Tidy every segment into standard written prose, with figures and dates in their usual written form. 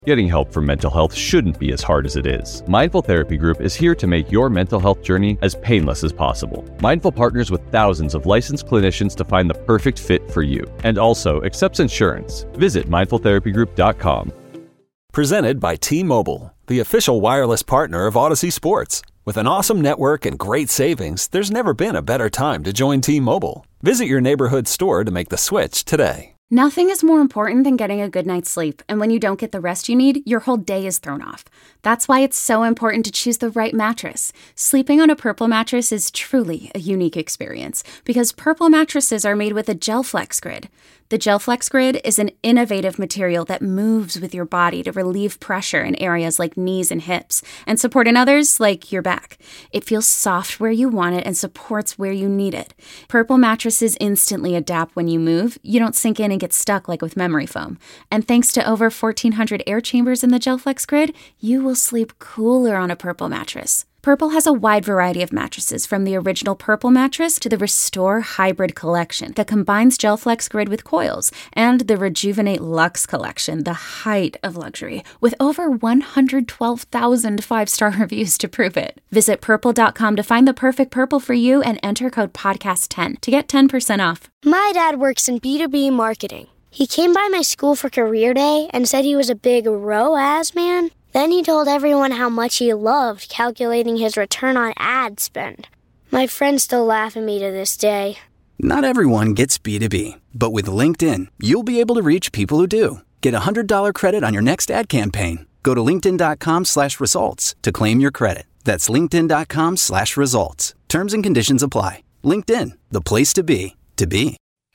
Getting help for mental health shouldn't be as hard as it is. Mindful Therapy Group is here to make your mental health journey as painless as possible. Mindful partners with thousands of licensed clinicians to find the perfect fit for you, and also accepts insurance. Visit mindfultherapygroup.com. Presented by T-Mobile, the official wireless partner of Odyssey Sports. With an awesome network and great savings, there's never been a better time to join T-Mobile. Visit your neighborhood store to make the switch today. Nothing is more important than getting a good night's sleep, and when you don't get the rest you need, your whole day is thrown off. That's why it's so important to choose the right mattress. Sleeping on a Purple mattress is truly a unique experience because Purple mattresses are made with a GelFlex Grid. The GelFlex Grid is an innovative material that moves with your body to relieve pressure in areas like knees and hips and support in others like your back. It feels soft where you want it and supports where you need it. Purple mattresses instantly adapt when you move. You don't sink in and get stuck like with memory foam. And thanks to over 1,400 air chambers in the GelFlex Grid, you will sleep cooler on a Purple mattress. Purple has a wide variety of mattresses, from the original Purple mattress to the Restore Hybrid collection that combines GelFlex Grid with coils, and the Rejuvenate Luxe collection, the height of luxury, with over 112,000 five-star reviews to prove it. Visit Purple.com to find the perfect Purple for you and enter code PODCAST10 to get 10% off. My dad works in B2B marketing. He came by my school for career day and said he was a big ROAS man. Then he told everyone how much he loved calculating his return on ad spend. My friends still laugh at me to this day. Not everyone gets B2B, but with LinkedIn, you'll be able to reach people who do. Get $100 credit on your next ad campaign. Go to linkedin.com/results to claim your credit. That's linkedin.com/results. Terms and conditions apply. LinkedIn, the place to be, to be.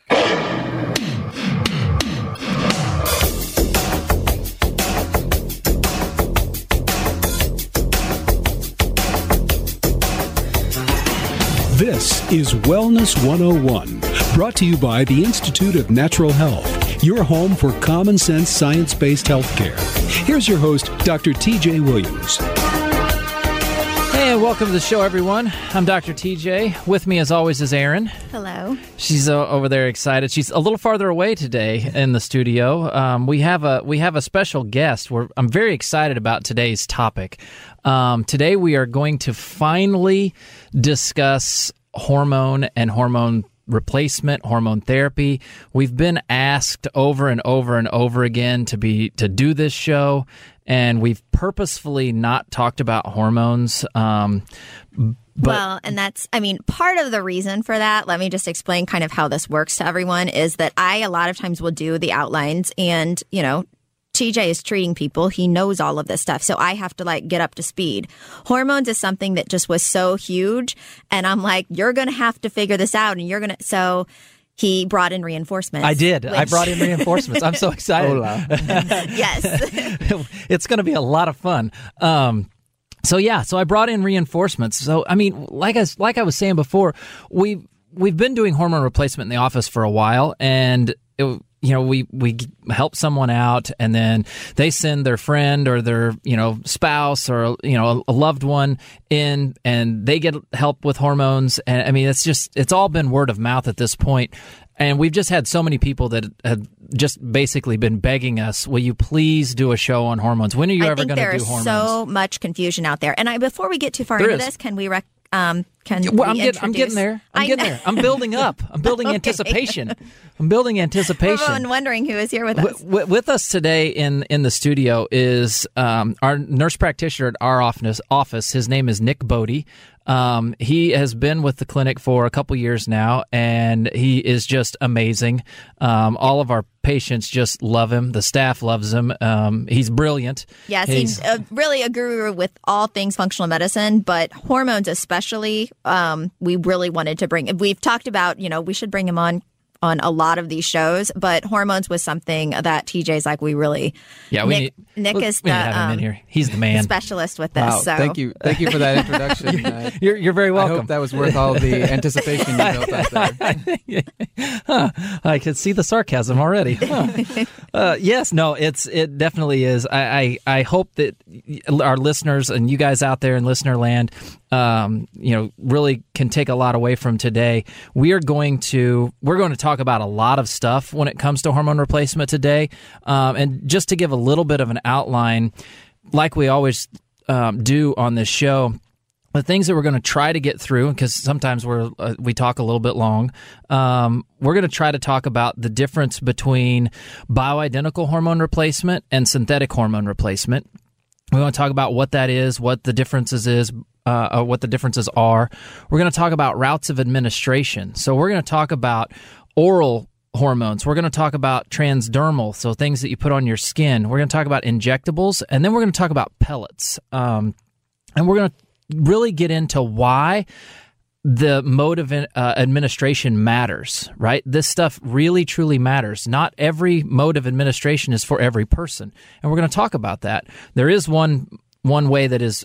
This is Wellness 101, brought to you by the Institute of Natural Health, your home for common sense science-based healthcare. Here's your host, Dr. TJ Williams. Hey, welcome to the show, everyone. I'm Dr. TJ. With me, as always, is Erin. Hello. She's over there excited. She's a little farther away today in the studio. We have a special guest. I'm very excited about today's topic. Today, we are going to finally discuss hormone and hormone replacement, hormone therapy. We've been asked over and over and over again to do this show, and we've purposefully not talked about hormones. Well, and that's, part of the reason for that, let me just explain kind of how this works to everyone, is that I a lot of times will do the outlines and, TJ is treating people. He knows all of this stuff. So I have to get up to speed. Hormones is something that just was so huge. And I'm like, you're going to have to figure this out. And so he brought in reinforcements. I did. I brought in reinforcements. I'm so excited. Yes. It's going to be a lot of fun. So I brought in reinforcements. So, like I was saying before, we've been doing hormone replacement in the office for a while, and we help someone out, and then they send their friend or their, spouse or, a loved one in, and they get help with hormones. And it's all been word of mouth at this point. And we've just had so many people that have just basically been begging us, will you please do a show on hormones? When are you ever going to do hormones? There is so much confusion out there. And before we get too far into this, can we I'm getting there. I'm building up. I'm building anticipation. Everyone wondering who is here with us. With us today in the studio is our nurse practitioner at our office. His name is Nick Bodie. He has been with the clinic for a couple years now, and he is just amazing. All of our patients just love him. The staff loves him. He's brilliant. Yes, he's really a guru with all things functional medicine, but hormones especially, we really wanted to bring. We've talked about, we should bring him on a lot of these shows, but hormones was something that TJ's like, we really. Yeah, Nick is the have him in here. He's the man, specialist with this. Wow, so thank you for that introduction. You're very welcome. I hope that was worth all the anticipation you built up there. I could see the sarcasm already. Yes, no, it definitely is. I hope that our listeners and you guys out there in listener land really can take a lot away from today. We're going to talk about a lot of stuff when it comes to hormone replacement today. And just to give a little bit of an outline, like we always do on this show, the things that we're going to try to get through, because sometimes we talk a little bit long, we're going to try to talk about the difference between bioidentical hormone replacement and synthetic hormone replacement. We want to talk about what that is, what the differences are. We're going to talk about routes of administration. So we're going to talk about oral hormones. We're going to talk about transdermal, so things that you put on your skin. We're going to talk about injectables, and then we're going to talk about pellets. And we're going to really get into why the mode of administration matters, right? This stuff really, truly matters. Not every mode of administration is for every person, and we're going to talk about that. There is one way that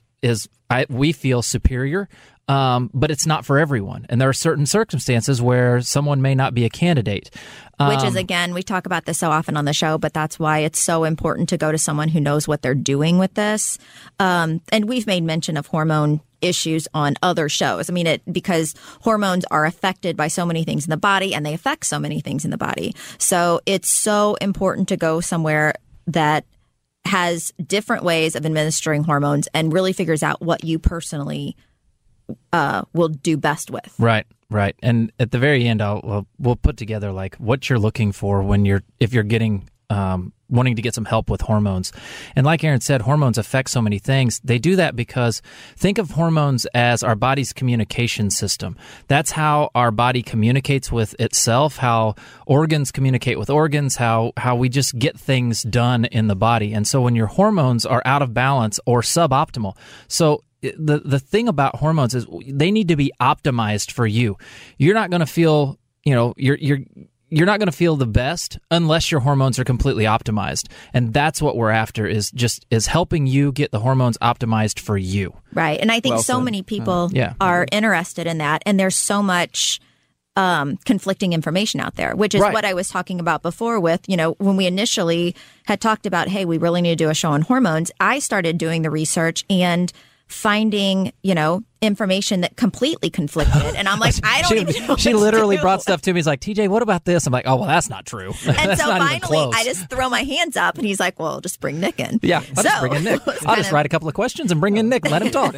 we feel superior, but it's not for everyone. And there are certain circumstances where someone may not be a candidate. Which is, again, we talk about this so often on the show, but that's why it's so important to go to someone who knows what they're doing with this. And we've made mention of hormone issues on other shows. I mean, because hormones are affected by so many things in the body, and they affect so many things in the body. So it's so important to go somewhere that has different ways of administering hormones and really figures out what you personally will do best with. Right. And at the very end, we'll put together like what you're looking for if you're getting wanting to get some help with hormones. And like Aaron said, hormones affect so many things. They do that because think of hormones as our body's communication system. That's how our body communicates with itself, how organs communicate with organs, how we just get things done in the body. And so when your hormones are out of balance or suboptimal, so the thing about hormones is they need to be optimized for you. You're not going to feel, you're not going to feel the best unless your hormones are completely optimized. And that's what we're after is helping you get the hormones optimized for you. Right. And I think so many people are interested in that. And there's so much conflicting information out there, which is what I was talking about before with, when we initially had talked about, hey, we really need to do a show on hormones. I started doing the research and finding, information that completely conflicted. And I'm like, I don't even know. She literally brought stuff to me. He's like, TJ, what about this? I'm like, oh, well, that's not true. And so finally, I just throw my hands up and he's like, well, just bring Nick in. Yeah, I'll just bring in Nick. I'll just write a couple of questions and bring in Nick and let him talk.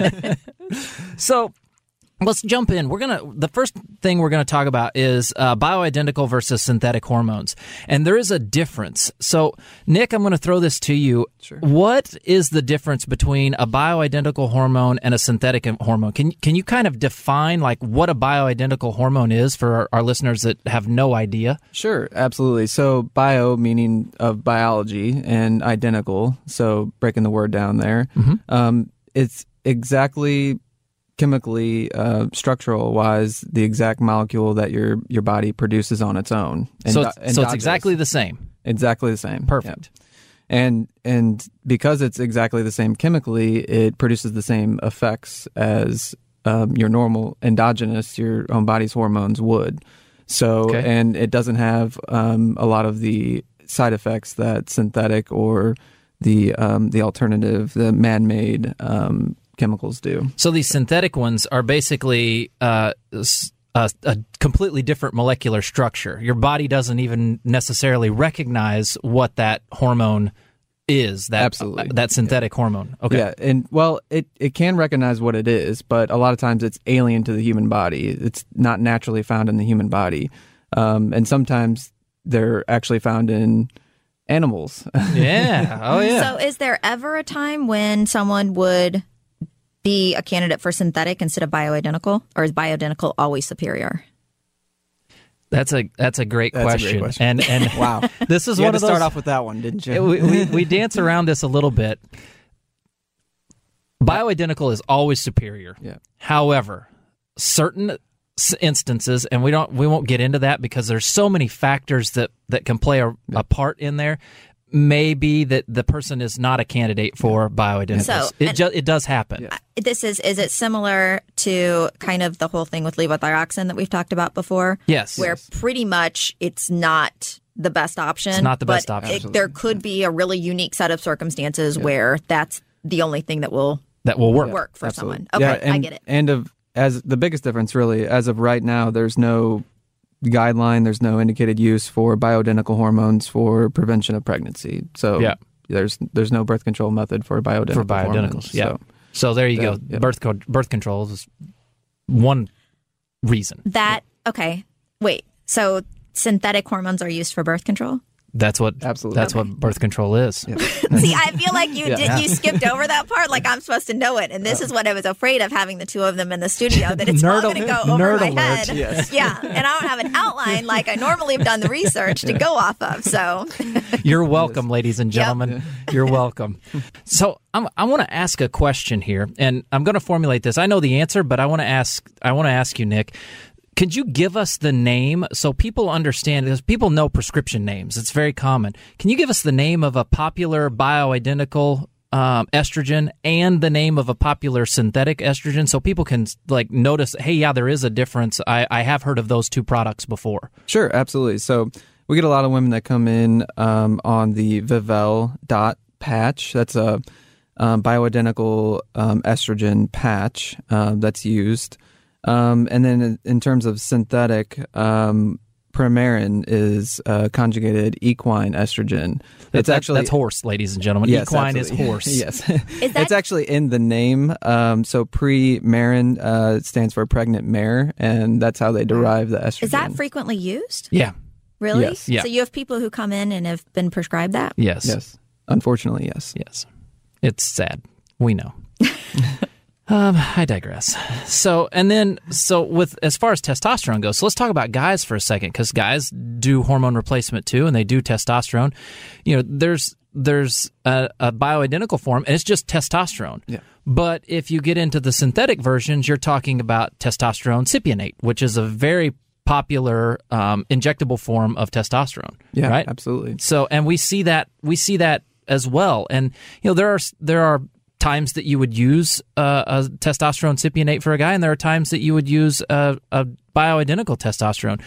So let's jump in. The first thing we're going to talk about is bioidentical versus synthetic hormones. And there is a difference. So, Nick, I'm going to throw this to you. Sure. What is the difference between a bioidentical hormone and a synthetic hormone? Can you kind of define like what a bioidentical hormone is for our listeners that have no idea? Sure, absolutely. So bio meaning of biology and identical, so breaking the word down there. Mm-hmm. It's exactly chemically, structural wise, the exact molecule that your body produces on its own. So it's exactly the same. Exactly the same. Perfect. Yeah. And because it's exactly the same chemically, it produces the same effects as your normal endogenous, your own body's hormones would. So, and it doesn't have a lot of the side effects that synthetic or the alternative, the man-made chemicals do. So these synthetic ones are basically a completely different molecular structure. Your body doesn't even necessarily recognize what that hormone is, that synthetic hormone. Okay. Yeah, and it can recognize what it is, but a lot of times it's alien to the human body. It's not naturally found in the human body. And sometimes they're actually found in animals. Yeah. Oh, yeah. So is there ever a time when someone would be a candidate for synthetic instead of bioidentical, or is bioidentical always superior? That's a great question. And wow, this is you one had of to those. Start off with that one, didn't you? We dance around this a little bit. Bioidentical is always superior. Yeah. However, certain instances, and we won't get into that because there's so many factors that can play a part in there. Maybe that the person is not a candidate for bioidentical. So, it does happen. Yeah. Is it similar to kind of the whole thing with levothyroxine that we've talked about before? Yes. Where pretty much it's not the best option. It's not the best option. There could be a really unique set of circumstances where that's the only thing that will that will work for Absolutely. someone. Okay, I get it. And as the biggest difference, really, as of right now, there's no guideline, there's no indicated use for bioidentical hormones for prevention of pregnancy. So there's no birth control method for bioidentical hormones. Yeah. So there you go. Yeah. Birth control is one reason. Okay. Wait. So synthetic hormones are used for birth control? That's what birth control is. Yeah. See, I feel like you skipped over that part. Like I'm supposed to know it, and this is what I was afraid of having the two of them in the studio. That it's all going to go over my head. Yes. Yeah, and I don't have an outline like I normally have done the research to go off of. So you're welcome, ladies and gentlemen. Yep. You're welcome. So I want to ask a question here, and I'm going to formulate this. I know the answer, but I want to ask you, Nick. Could you give us the name so people understand? Because people know prescription names. It's very common. Can you give us the name of a popular bioidentical estrogen and the name of a popular synthetic estrogen so people can notice, hey, yeah, there is a difference. I have heard of those two products before. Sure, absolutely. So we get a lot of women that come in on the Vivelle dot patch. That's a bioidentical estrogen patch that's used. And then in terms of synthetic, Premarin is conjugated equine estrogen. That's horse, ladies and gentlemen. Yes, equine absolutely. is horse. Yes. It's actually in the name. So Premarin stands for pregnant mare, and that's how they derive the estrogen. Is that frequently used? Yeah. Really? Yes. Yeah. So you have people who come in and have been prescribed that? Yes. Yes. Unfortunately, yes. Yes. It's sad. We know. I digress. So with as far as testosterone goes, so let's talk about guys for a second, because guys do hormone replacement too, and they do testosterone. There's a bioidentical form, and it's just testosterone. Yeah. But if you get into the synthetic versions, you're talking about testosterone cypionate, which is a very popular injectable form of testosterone. Yeah, right? Absolutely. So, and we see that as well, and there are times that you would use a testosterone cypionate for a guy, and there are times that you would use a bioidentical testosterone.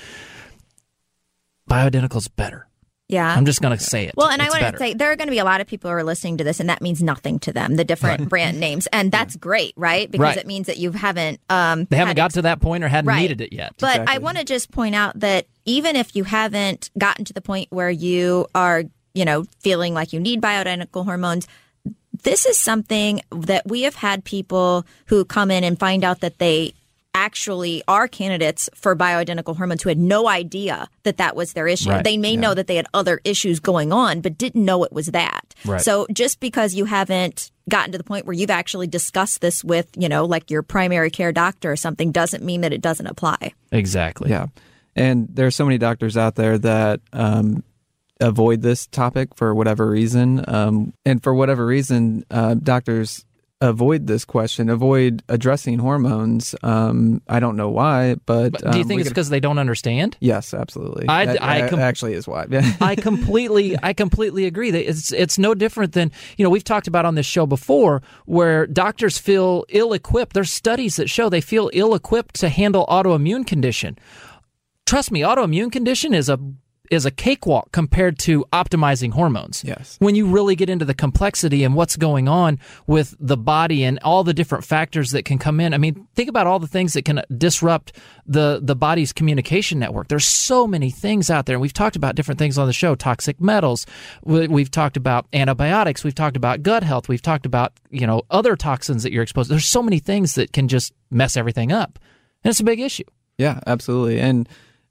Bioidentical's better. Yeah. I'm just going to say it. Well, and it's I want better. to say there are going to be a lot of people who are listening to this, and that means nothing to them, the different brand names. And that's great, right? Because it means that you haven't... they haven't got to that point or hadn't needed it yet. But Exactly. I want to just point out that even if you haven't gotten to the point where you are, feeling like you need bioidentical hormones, this is something that we have had people who come in and find out that they actually are candidates for bioidentical hormones who had no idea that was their issue. Right. They may know that they had other issues going on, but didn't know it was that. Right. So just because you haven't gotten to the point where you've actually discussed this with, like your primary care doctor or something, doesn't mean that it doesn't apply. Exactly. Yeah. And there are so many doctors out there that avoid this topic for whatever reason. And for whatever reason, doctors avoid this question, avoid addressing hormones. I don't know why, but do you think it's because they don't understand? Yes, absolutely. That actually is why. I completely agree. That it's no different than, we've talked about on this show before, where doctors feel ill-equipped. There's studies that show they feel ill-equipped to handle autoimmune condition. Trust me, autoimmune condition is a cakewalk compared to optimizing hormones. Yes. When you really get into the complexity and what's going on with the body and all the different factors that can come in. I mean, think about all the things that can disrupt the body's communication network. There's so many things out there. And we've talked about different things on the show, toxic metals. We've talked about antibiotics. We've talked about gut health. We've talked about, other toxins that you're exposed to. There's so many things that can just mess everything up. And it's a big issue. Yeah, absolutely. And,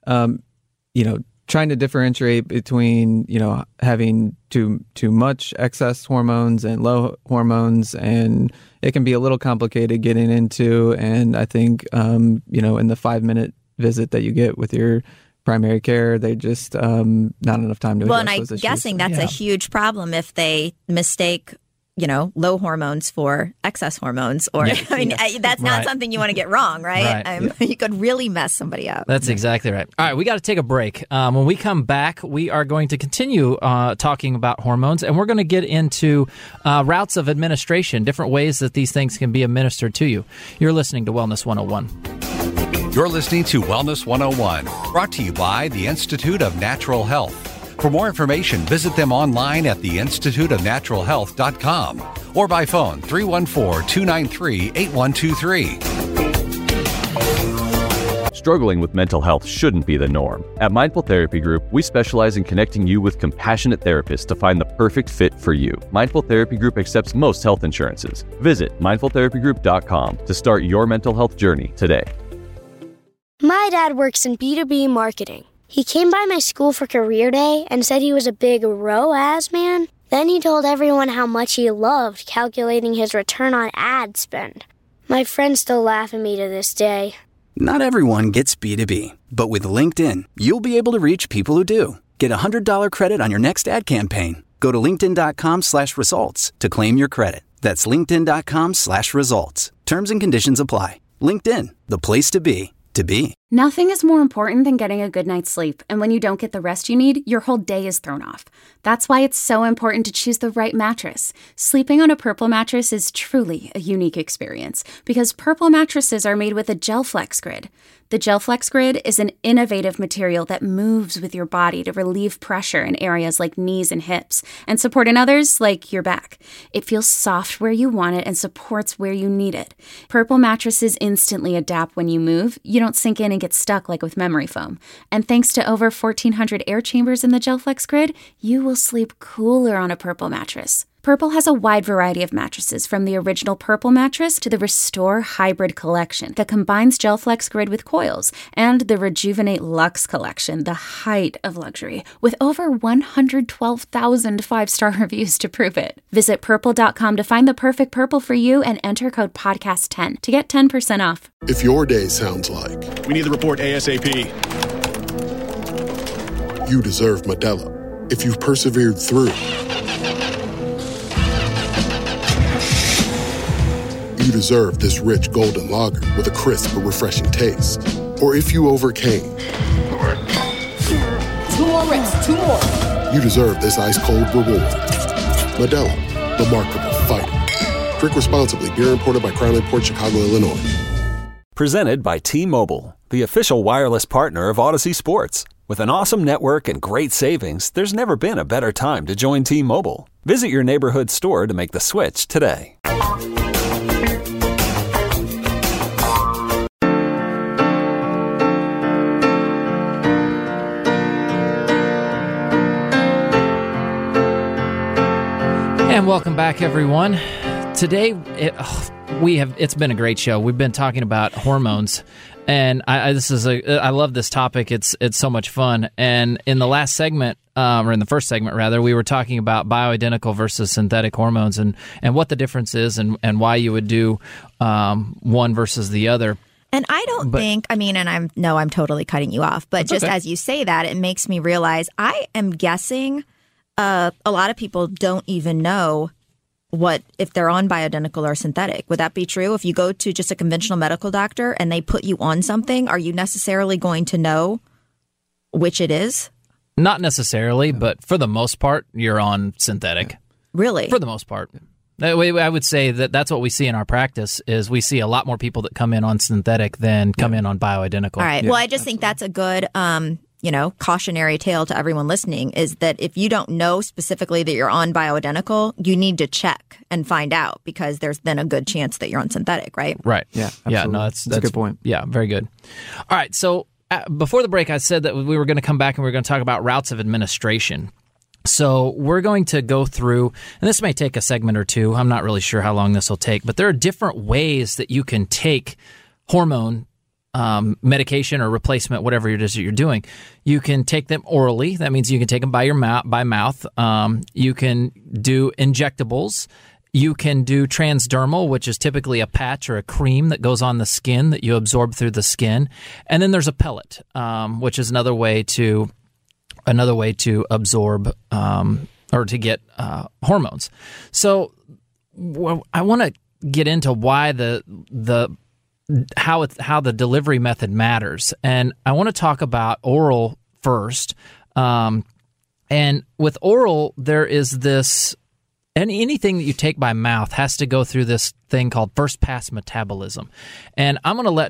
trying to differentiate between, having too much excess hormones and low hormones, and it can be a little complicated getting into. And I think, in the 5-minute visit that you get with your primary care, they just not enough time to address those issues. Well, and I'm guessing that's a huge problem if they mistake low hormones for excess hormones, or that's not something you want to get wrong, right? You could really mess somebody up. That's exactly right. All right, we got to take a break. When we come back, we are going to continue talking about hormones, and we're going to get into routes of administration, different ways that these things can be administered to you. You're listening to Wellness 101. You're listening to Wellness 101, brought to you by the Institute of Natural Health. For more information, visit them online at theinstituteofnaturalhealth.com or by phone 314-293-8123. Struggling with mental health shouldn't be the norm. At Mindful Therapy Group, we specialize in connecting you with compassionate therapists to find the perfect fit for you. Mindful Therapy Group accepts most health insurances. Visit mindfultherapygroup.com to start your mental health journey today. My dad works in B2B marketing. He came by my school for career day and said he was a big ROAS man. Then he told everyone how much he loved calculating his return on ad spend. My friends still laugh at me to this day. Not everyone gets B2B, but with LinkedIn, you'll be able to reach people who do. Get a $100 credit on your next ad campaign. Go to linkedin.com/results to claim your credit. That's linkedin.com/results. Terms and conditions apply. LinkedIn, the place to be. Nothing is more important than getting a good night's sleep, and when you don't get the rest you need, your whole day is thrown off. That's why it's so important to choose the right mattress. Sleeping on a Purple mattress is truly a unique experience because Purple mattresses are made with a GelFlex Grid. The GelFlex Grid is an innovative material that moves with your body to relieve pressure in areas like knees and hips and support in others like your back. It feels soft where you want it and supports where you need it. Purple mattresses instantly adapt when you move. You don't sink in and get stuck like with memory foam. And thanks to over 1,400 air chambers in the GelFlex Grid, you will sleep cooler on a Purple mattress. Purple has a wide variety of mattresses, from the original Purple mattress to the Restore Hybrid collection that combines GelFlex Grid with coils, and the Rejuvenate Luxe collection, the height of luxury, with over 112,000 five-star reviews to prove it. Visit purple.com to find the perfect Purple for you and enter code podcast10 to get 10% off. If your day sounds like, we need the report ASAP, you deserve Modelo. If you've persevered through, you deserve this rich golden lager with a crisp but refreshing taste. Or if you overcame. 2 more reps, 2 more. You deserve this ice-cold reward. Modelo, the Markable Fighter. Drink responsibly. Beer imported by Crown Imports, Chicago, Illinois. Presented by T-Mobile, the official wireless partner of Odyssey Sports. With an awesome network and great savings, there's never been a better time to join T-Mobile. Visit your neighborhood store to make the switch today. And welcome back, everyone. Today, it's been a great show. We've been talking about hormones, and I love this topic. It's so much fun. And in the last segment, or in the first segment rather, we were talking about bioidentical versus synthetic hormones and what the difference is and why you would do one versus the other. And I don't think, and I'm totally cutting you off, but just as you say that, it makes me realize I am guessing a lot of people don't even know if they're on bioidentical or synthetic. Would that be true? If you go to just a conventional medical doctor and they put you on something, are you necessarily going to know which it is? Not necessarily, but for the most part, you're on synthetic. Really? For the most part. I would say that's what we see in our practice is we see a lot more people that come in on synthetic than come in on bioidentical. All right. Well, I just think that's a good cautionary tale to everyone listening is that if you don't know specifically that you're on bioidentical, you need to check and find out because there's then a good chance that you're on synthetic, right? Right. Yeah, absolutely. Yeah, no, that's a good point. Yeah, very good. All right, so before the break, I said that we were going to come back and we were going to talk about routes of administration. So we're going to go through, and this may take a segment or two. I'm not really sure how long this will take, but there are different ways that you can take hormone medication or replacement, whatever it is that you're doing. You can take them orally. That means you can take them by mouth. You can do injectables. You can do transdermal, which is typically a patch or a cream that goes on the skin that you absorb through the skin. And then there's a pellet, which is another way to absorb or to get hormones. So I want to get into why how the delivery method matters, and I want to talk about oral first. And with oral, there is this. Anything that you take by mouth has to go through this thing called first pass metabolism, and I'm going to let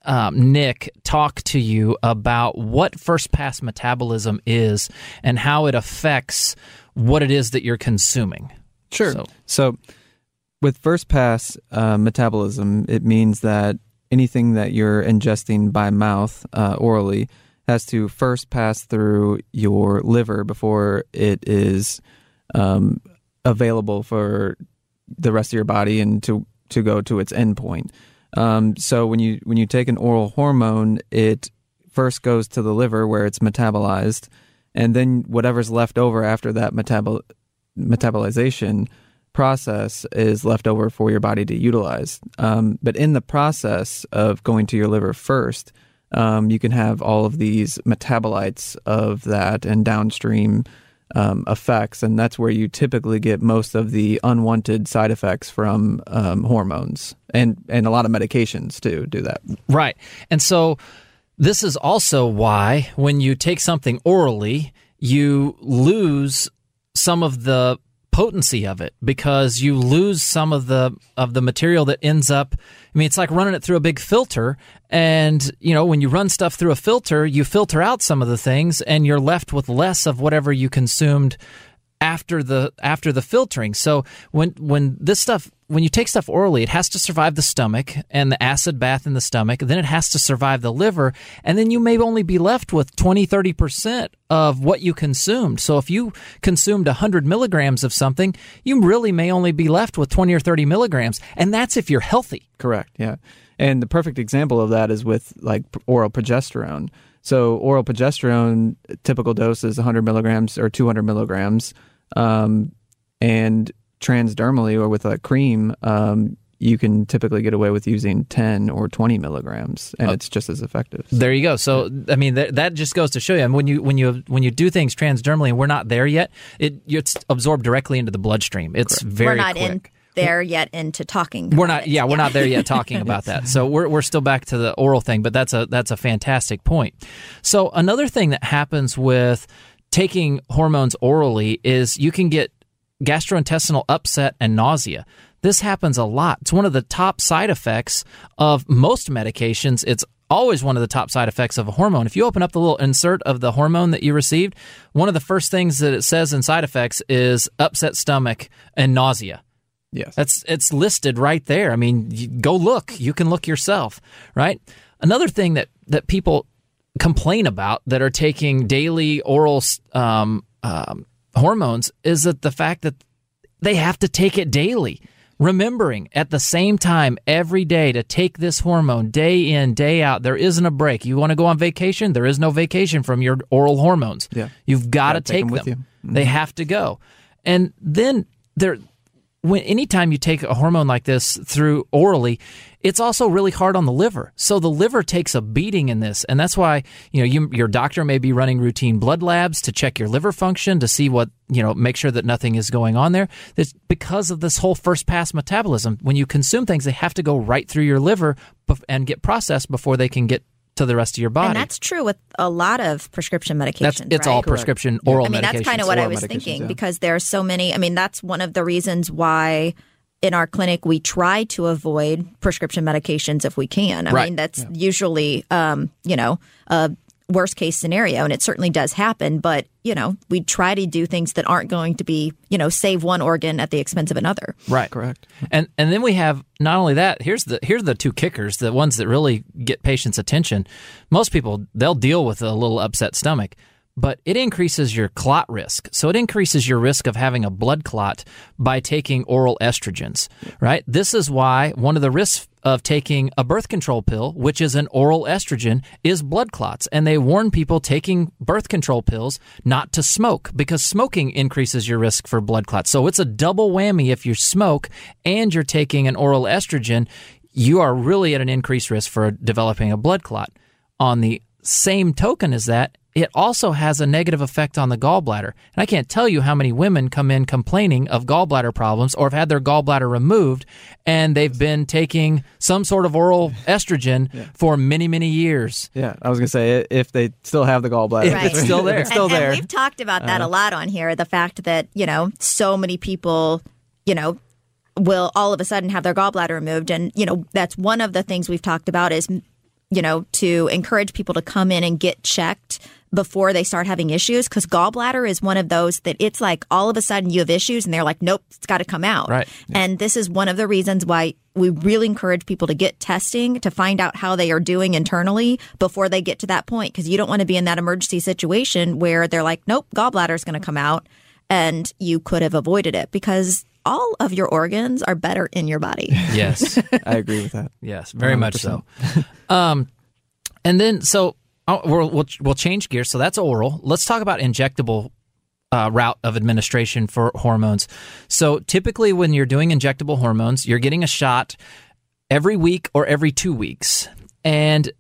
Nick talk to you about what first-pass metabolism is and how it affects what it is that you're consuming. Sure. So with first-pass metabolism, it means that anything that you're ingesting by mouth orally has to first pass through your liver before it is available for the rest of your body and to go to its endpoint. So when you take an oral hormone, it first goes to the liver where it's metabolized, and then whatever's left over after that metabolization process is left over for your body to utilize. But in the process of going to your liver first, you can have all of these metabolites of that and downstream effects, and that's where you typically get most of the unwanted side effects from hormones and a lot of medications too do that. Right. And so this is also why when you take something orally, you lose some of the potency of it, because you lose some of the material that ends up, I mean, it's like running it through a big filter, and when you run stuff through a filter, you filter out some of the things and you're left with less of whatever you consumed after the filtering. So when you take stuff orally, it has to survive the stomach and the acid bath in the stomach. Then it has to survive the liver. And then you may only be left with 20-30% of what you consumed. So if you consumed 100 milligrams of something, you really may only be left with 20 or 30 milligrams. And that's if you're healthy. Correct. Yeah. And the perfect example of that is with like oral progesterone. So oral progesterone, typical dose is 100 milligrams or 200 milligrams. And transdermally or with a cream, you can typically get away with using 10 or 20 milligrams, and it's just as effective. There you go. So, I mean, that just goes to show you. And when you do things transdermally, and we're not there yet, it's absorbed directly into the bloodstream. It's Correct. very We're not quick. in there yet into talking. We're not. Yeah, we're not there yet talking about that. So we're still back to the oral thing, but that's a fantastic point. So another thing that happens with taking hormones orally is you can get gastrointestinal upset and nausea. This happens a lot. It's one of the top side effects of most medications. It's always one of the top side effects of a hormone. If you open up the little insert of the hormone that you received, one of the first things that it says in side effects is upset stomach and nausea. Yes. It's listed right there. I mean, go look. You can look yourself, right? Another thing that people complain about that are taking daily oral hormones is that the fact that they have to take it daily, remembering at the same time every day to take this hormone day in, day out. There isn't a break. You want to go on vacation? There is no vacation from your oral hormones. Yeah. You've got to take them. With you. Mm-hmm. They have to go. And then anytime you take a hormone like this through orally, it's also really hard on the liver. So the liver takes a beating in this, and that's why your doctor may be running routine blood labs to check your liver function to see what make sure that nothing is going on there. It's because of this whole first pass metabolism. When you consume things, they have to go right through your liver and get processed before they can get to the rest of your body. And that's true with a lot of prescription medications. It's all prescription oral medications. That's kind of what I was thinking, because there are so many. I mean, that's one of the reasons why in our clinic we try to avoid prescription medications if we can. I mean, that's usually, a worst case scenario, and it certainly does happen. But, we try to do things that aren't going to be, save one organ at the expense of another. Right. Correct. And then we have not only that, here's the two kickers, the ones that really get patients' attention. Most people, they'll deal with a little upset stomach, but it increases your clot risk. So it increases your risk of having a blood clot by taking oral estrogens, right? This is why one of the risks of taking a birth control pill, which is an oral estrogen, is blood clots. And they warn people taking birth control pills not to smoke, because smoking increases your risk for blood clots. So it's a double whammy. If you smoke and you're taking an oral estrogen, you are really at an increased risk for developing a blood clot. On the same token as that, it also has a negative effect on the gallbladder. And I can't tell you how many women come in complaining of gallbladder problems or have had their gallbladder removed, and they've been taking some sort of oral estrogen for many, many years. Yeah, I was going to say, if they still have the gallbladder. Right. It's still there. It's still there. And we've talked about that a lot on here, the fact that, so many people, will all of a sudden have their gallbladder removed. And, that's one of the things we've talked about is to encourage people to come in and get checked before they start having issues, because gallbladder is one of those that it's like all of a sudden you have issues and they're like, nope, it's got to come out. Right. And this is one of the reasons why we really encourage people to get testing to find out how they are doing internally before they get to that point, because you don't want to be in that emergency situation where they're like, nope, gallbladder is going to come out, and you could have avoided it, because all of your organs are better in your body. Yes. I agree with that. Yes, very 100%. Much so. And then, we'll change gears. So that's oral. Let's talk about injectable route of administration for hormones. So typically when you're doing injectable hormones, you're getting a shot every week or every 2 weeks. And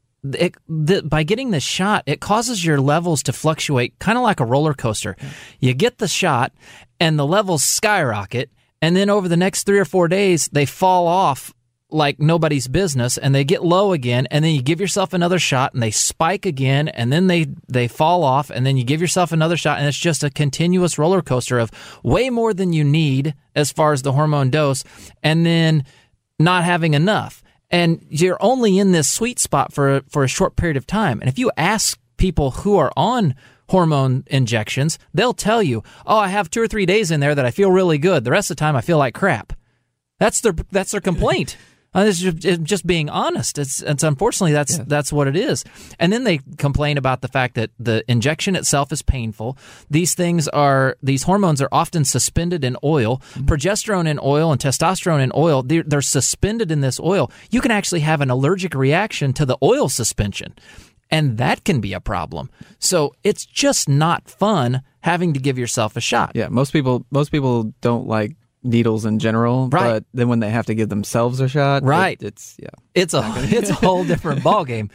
by getting this shot, it causes your levels to fluctuate kind of like a roller coaster. You get the shot and the levels skyrocket. And then over the next 3 or 4 days, they fall off like nobody's business, and they get low again, and then you give yourself another shot, and they spike again, and then they fall off, and then you give yourself another shot, and it's just a continuous roller coaster of way more than you need as far as the hormone dose, and then not having enough. And you're only in this sweet spot for a short period of time. And if you ask people who are on hormone injections, they'll tell you, oh, I have 2 or 3 days in there that I feel really good. The rest of the time I feel like crap. That's their complaint. It's just being honest. It's unfortunately that's what it is. And then they complain about the fact that the injection itself is painful. These hormones are often suspended in oil. Mm-hmm. Progesterone in oil and testosterone in oil, they're suspended in this oil. You can actually have an allergic reaction to the oil suspension, and that can be a problem. So it's just not fun having to give yourself a shot. Yeah, most people don't like needles in general, right. But then when they have to give themselves a shot, right? It's a whole different ballgame.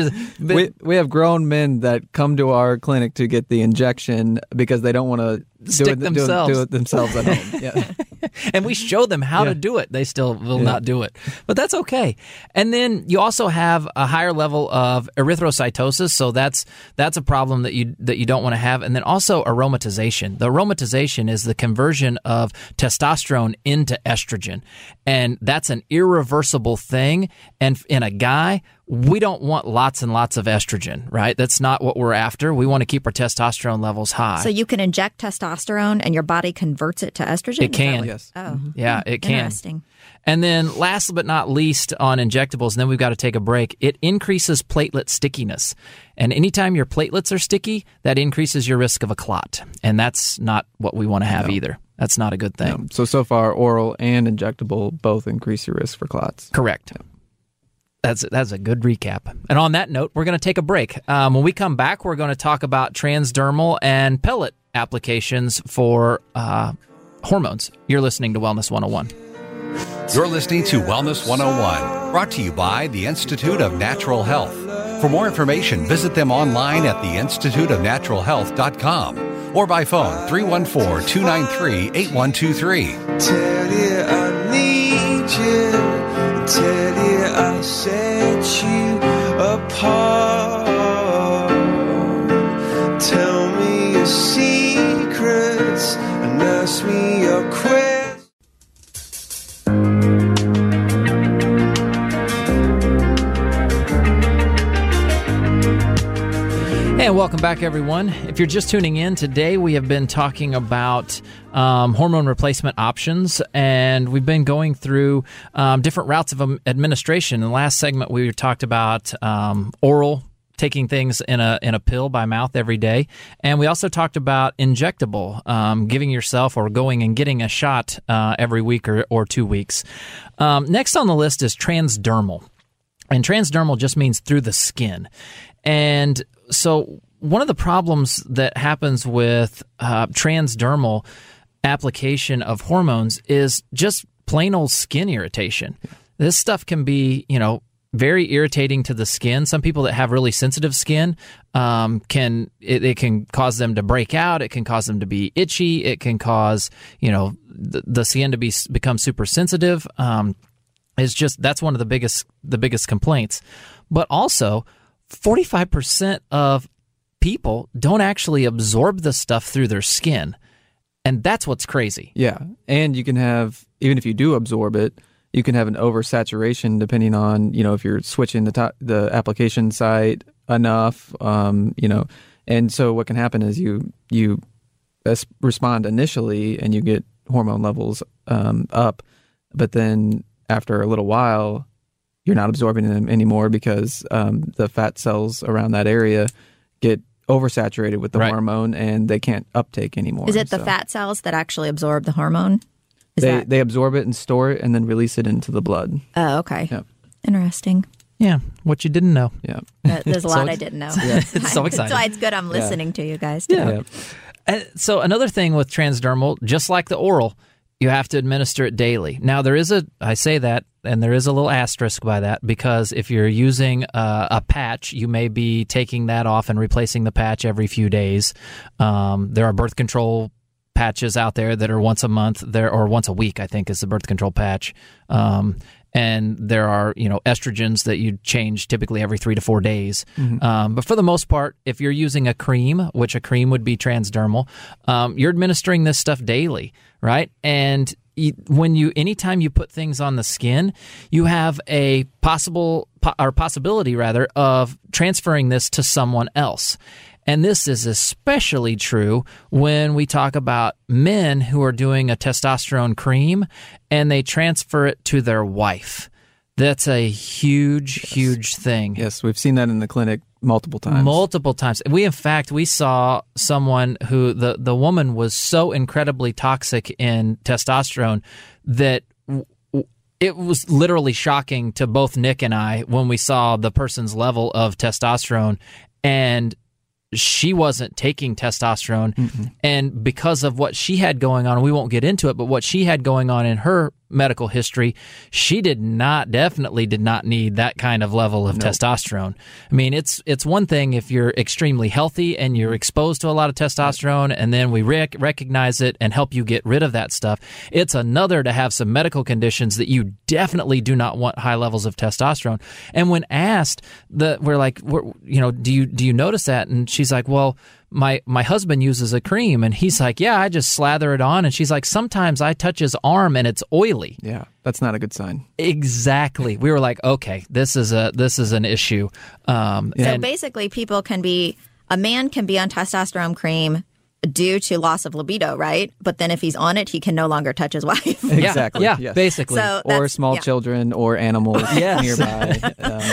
We have grown men that come to our clinic to get the injection because they don't want to do it themselves at home. Yeah. And we show them how to do it. They still will not do it. But that's okay. And then you also have a higher level of erythrocytosis, so that's a problem that you don't want to have. And then also aromatization. The aromatization is the conversion of testosterone into estrogen. And that's an irreversible thing. And in a guy, we don't want lots and lots of estrogen, right? That's not what we're after. We want to keep our testosterone levels high. So you can inject testosterone and your body converts it to estrogen? It can. Yes. Oh. Yeah, it can. Interesting. And then last but not least on injectables, and then we've got to take a break, it increases platelet stickiness. And anytime your platelets are sticky, that increases your risk of a clot. And that's not what we want to have either. That's not a good thing. No. So far, oral and injectable both increase your risk for clots. Correct. Yeah. That's a good recap. And on that note, we're going to take a break. When we come back, we're going to talk about transdermal and pellet applications for hormones. You're listening to Wellness 101. You're listening to Wellness 101, brought to you by the Institute of Natural Health. For more information, visit them online at theinstituteofnaturalhealth.com or by phone 314-293-8123. Tell you I need you. Tell you I set you apart. Tell me your secrets and ask me your questions. And welcome back, everyone. If you're just tuning in, today we have been talking about hormone replacement options, and we've been going through different routes of administration. In the last segment, we talked about oral, taking things in a pill by mouth every day, and we also talked about injectable, giving yourself or going and getting a shot every week or 2 weeks. Next on the list is transdermal, and transdermal just means through the skin. And so one of the problems that happens with transdermal application of hormones is just plain old skin irritation. This stuff can be, very irritating to the skin. Some people that have really sensitive skin it can cause them to break out. It can cause them to be itchy. It can cause the skin to become super sensitive. It's just that's one of the biggest complaints. But also, 45% of people don't actually absorb the stuff through their skin. And that's what's crazy. Yeah. And you can have, even if you do absorb it, you can have an oversaturation depending on, if you're switching the application site enough, and so what can happen is you respond initially and you get hormone levels up, but then after a little while, you're not absorbing them anymore because the fat cells around that area get oversaturated with the hormone and they can't uptake anymore. Is it the fat cells that actually absorb the hormone? They absorb it and store it and then release it into the blood. Oh, okay. Yep. Interesting. Yeah, what you didn't know. Yeah. There's a lot I didn't know. Yeah. It's so exciting. That's why it's good I'm listening to you guys too. Yeah. And so another thing with transdermal, just like the oral, you have to administer it daily. Now, I say that, and there is a little asterisk by that, because if you're using a patch, you may be taking that off and replacing the patch every few days. There are birth control patches out there that are once a month, or once a week, I think, is the birth control patch. And there are, estrogens that you change typically every 3 to 4 days. Mm-hmm. But for the most part, if you're using a cream, which a cream would be transdermal, you're administering this stuff daily, right? And anytime you put things on the skin, you have a possibility of transferring this to someone else. And this is especially true when we talk about men who are doing a testosterone cream and they transfer it to their wife. That's a huge thing. Yes, we've seen that in the clinic multiple times. We saw someone who the woman was so incredibly toxic in testosterone that it was literally shocking to both Nick and I when we saw the person's level of testosterone, and she wasn't taking testosterone. Mm-hmm. And because of what she had going on, we won't get into it, but what she had going on in her medical history, she definitely did not need that kind of level of testosterone. I mean, it's one thing if you're extremely healthy and you're exposed to a lot of testosterone, and then we recognize it and help you get rid of that stuff. It's another to have some medical conditions that you definitely do not want high levels of testosterone. And when asked, we're like, do you notice that? And she's like, well, my husband uses a cream, and he's like, yeah, I just slather it on. And she's like, sometimes I touch his arm and it's oily. Yeah, that's not a good sign. Exactly. We were like, okay, this is an issue. So basically, a man can be on testosterone cream due to loss of libido, right? But then if he's on it, he can no longer touch his wife. Exactly. Yeah, yes. Basically. So or small children or animals nearby.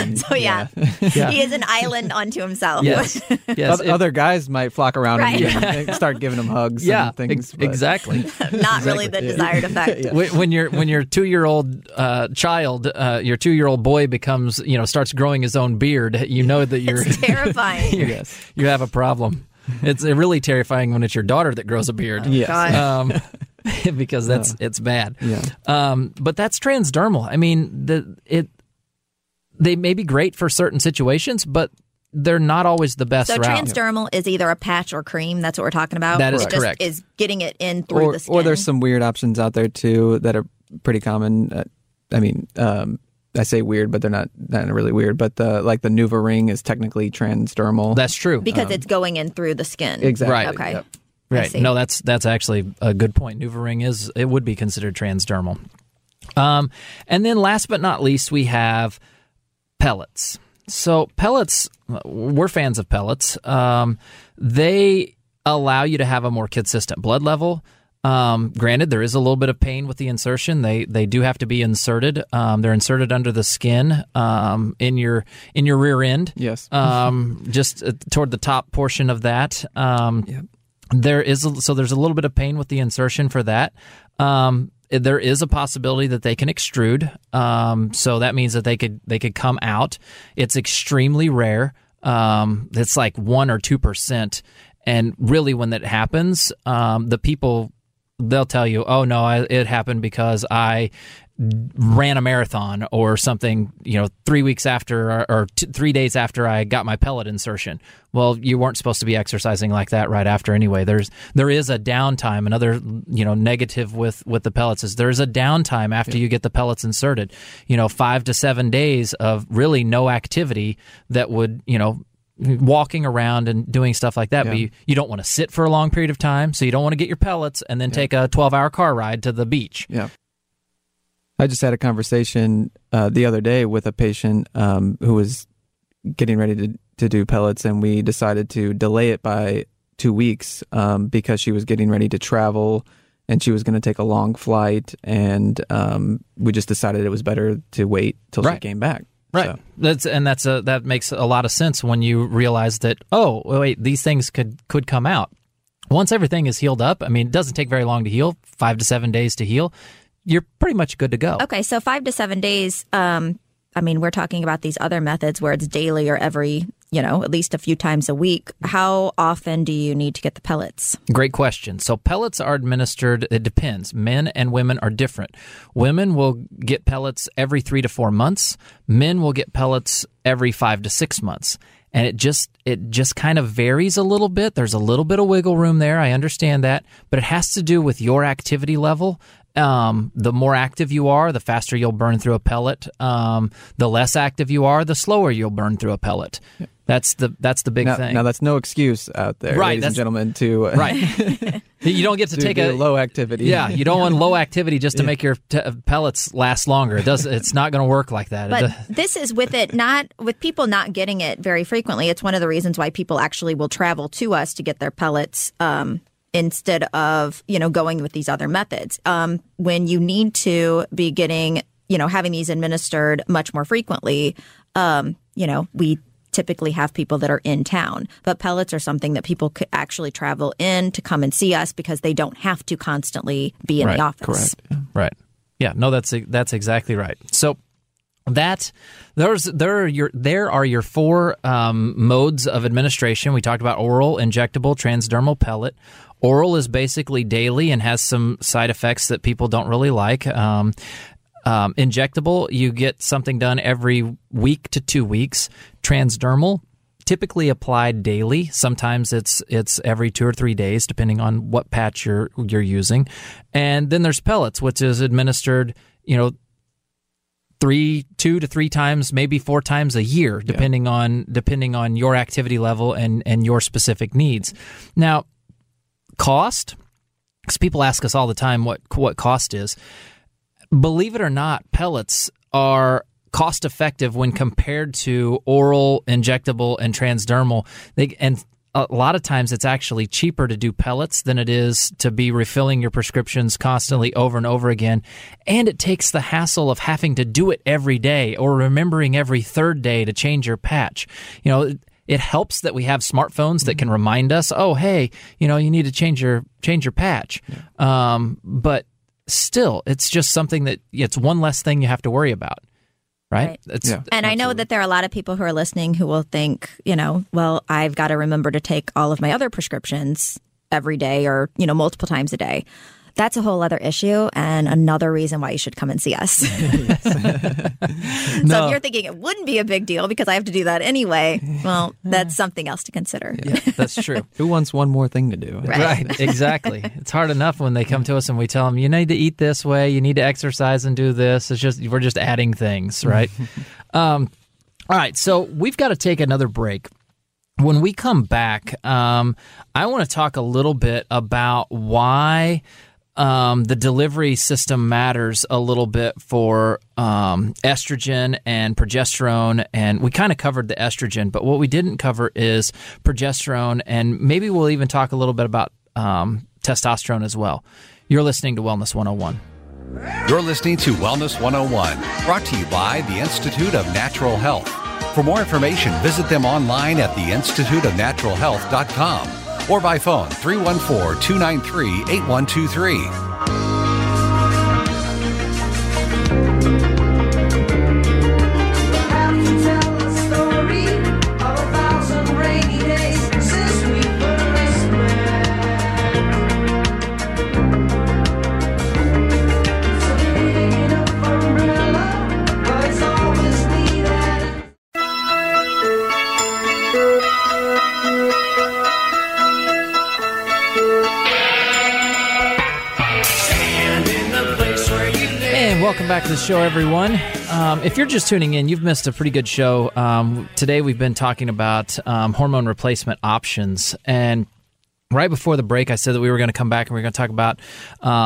He is an island unto himself. Yes. Other guys might flock around him and start giving him hugs and things. Exactly. Not really the desired effect. When your 2-year-old child, your 2-year-old boy becomes, starts growing his own beard, you know that it's terrifying. You have a problem. It's really terrifying when it's your daughter that grows a beard. Yes. Because it's bad. Yeah. But that's transdermal. I mean, they may be great for certain situations, but they're not always the best route. So transdermal is either a patch or cream. That's what we're talking about. That is correct. Is getting it in through the skin. Or there's some weird options out there too that are pretty common. I say weird, but they're not really weird. But the NuvaRing is technically transdermal. That's true because it's going in through the skin. Exactly. Right. Okay. Yep. Right. No, that's actually a good point. NuvaRing would be considered transdermal. And then last but not least, we have pellets. So pellets, we're fans of pellets. They allow you to have a more consistent blood level. Granted, there is a little bit of pain with the insertion. They do have to be inserted. They're inserted under the skin in your rear end. Yes. Just toward the top portion of that. Yep. There's a little bit of pain with the insertion for that. There is a possibility that they can extrude. So that means that they could come out. It's extremely rare. It's like 1 or 2%. And really, when that happens, the people, they'll tell you, oh, no, it happened because I ran a marathon or something, 3 weeks after or 3 days after I got my pellet insertion. Well, you weren't supposed to be exercising like that right after anyway. There is a downtime. Another, negative with the pellets is there's a downtime after you get the pellets inserted. 5 to 7 days of really no activity that would, walking around and doing stuff like that. But you don't want to sit for a long period of time, so you don't want to get your pellets and then take a 12-hour car ride to the beach. Yeah. I just had a conversation the other day with a patient who was getting ready to do pellets, and we decided to delay it by 2 weeks because she was getting ready to travel and she was going to take a long flight, and we just decided it was better to wait till she came back. Right. So. That makes a lot of sense when you realize that, oh, wait, these things could come out. Once everything is healed up, I mean, it doesn't take very long to heal, 5 to 7 days to heal. You're pretty much good to go. Okay, so 5 to 7 days, I mean, we're talking about these other methods where it's daily or every, at least a few times a week. How often do you need to get the pellets? Great question. So pellets are administered, it depends. Men and women are different. Women will get pellets every 3 to 4 months. Men will get pellets every 5 to 6 months. And it just kind of varies a little bit. There's a little bit of wiggle room there. I understand that. But it has to do with your activity level. The more active you are, the faster you'll burn through a pellet. The less active you are, the slower you'll burn through a pellet. That's the big thing. Now, that's no excuse out there, ladies and gentlemen, to right. You don't get to take a low activity. Yeah, you don't want low activity just to make your pellets last longer. It's not going to work like that. But this is with people not getting it very frequently. It's one of the reasons why people actually will travel to us to get their pellets. Instead of, going with these other methods. When you need to be getting, having these administered much more frequently, we typically have people that are in town. But pellets are something that people could actually travel in to come and see us because they don't have to constantly be in the office. Correct. Right. Yeah, no, that's exactly right. So there are your 4 modes of administration. We talked about oral, injectable, transdermal, pellet. Oral is basically daily and has some side effects that people don't really like. Injectable, you get something done every week to 2 weeks. Transdermal, typically applied daily. Sometimes it's every 2 or 3 days, depending on what patch you're using. And then there's pellets, which is administered, 2 to 3 times, maybe 4 times a year, depending on your activity level and your specific needs. Now, cost, because people ask us all the time what cost is. Believe it or not, pellets are cost effective when compared to oral, injectable, and transdermal. And a lot of times it's actually cheaper to do pellets than it is to be refilling your prescriptions constantly over and over again. And it takes the hassle of having to do it every day or remembering every 3rd day to change your patch. It helps that we have smartphones that can remind us, oh, hey, you need to change your patch. Yeah. But still, it's just something that it's one less thing you have to worry about. Right? And absolutely. I know that there are a lot of people who are listening who will think, well, I've got to remember to take all of my other prescriptions every day or, multiple times a day. That's a whole other issue and another reason why you should come and see us. So if you're thinking it wouldn't be a big deal because I have to do that anyway, well, that's something else to consider. Yeah, that's true. Who wants one more thing to do? Right, exactly. It's hard enough when they come to us and we tell them, you need to eat this way, you need to exercise and do this. We're just adding things, right? All right, so we've got to take another break. When we come back, I want to talk a little bit about why the delivery system matters a little bit for estrogen and progesterone, and we kind of covered the estrogen, but what we didn't cover is progesterone, and maybe we'll even talk a little bit about testosterone as well. You're listening to Wellness 101. You're listening to Wellness 101, brought to you by the Institute of Natural Health. For more information, visit them online at theinstituteofnaturalhealth.com. or by phone 314-293-8123. Welcome back to the show, everyone. If you're just tuning in, you've missed a pretty good show. Today we've been talking about hormone replacement options. And right before the break, I said that we were going to come back and we were going to talk about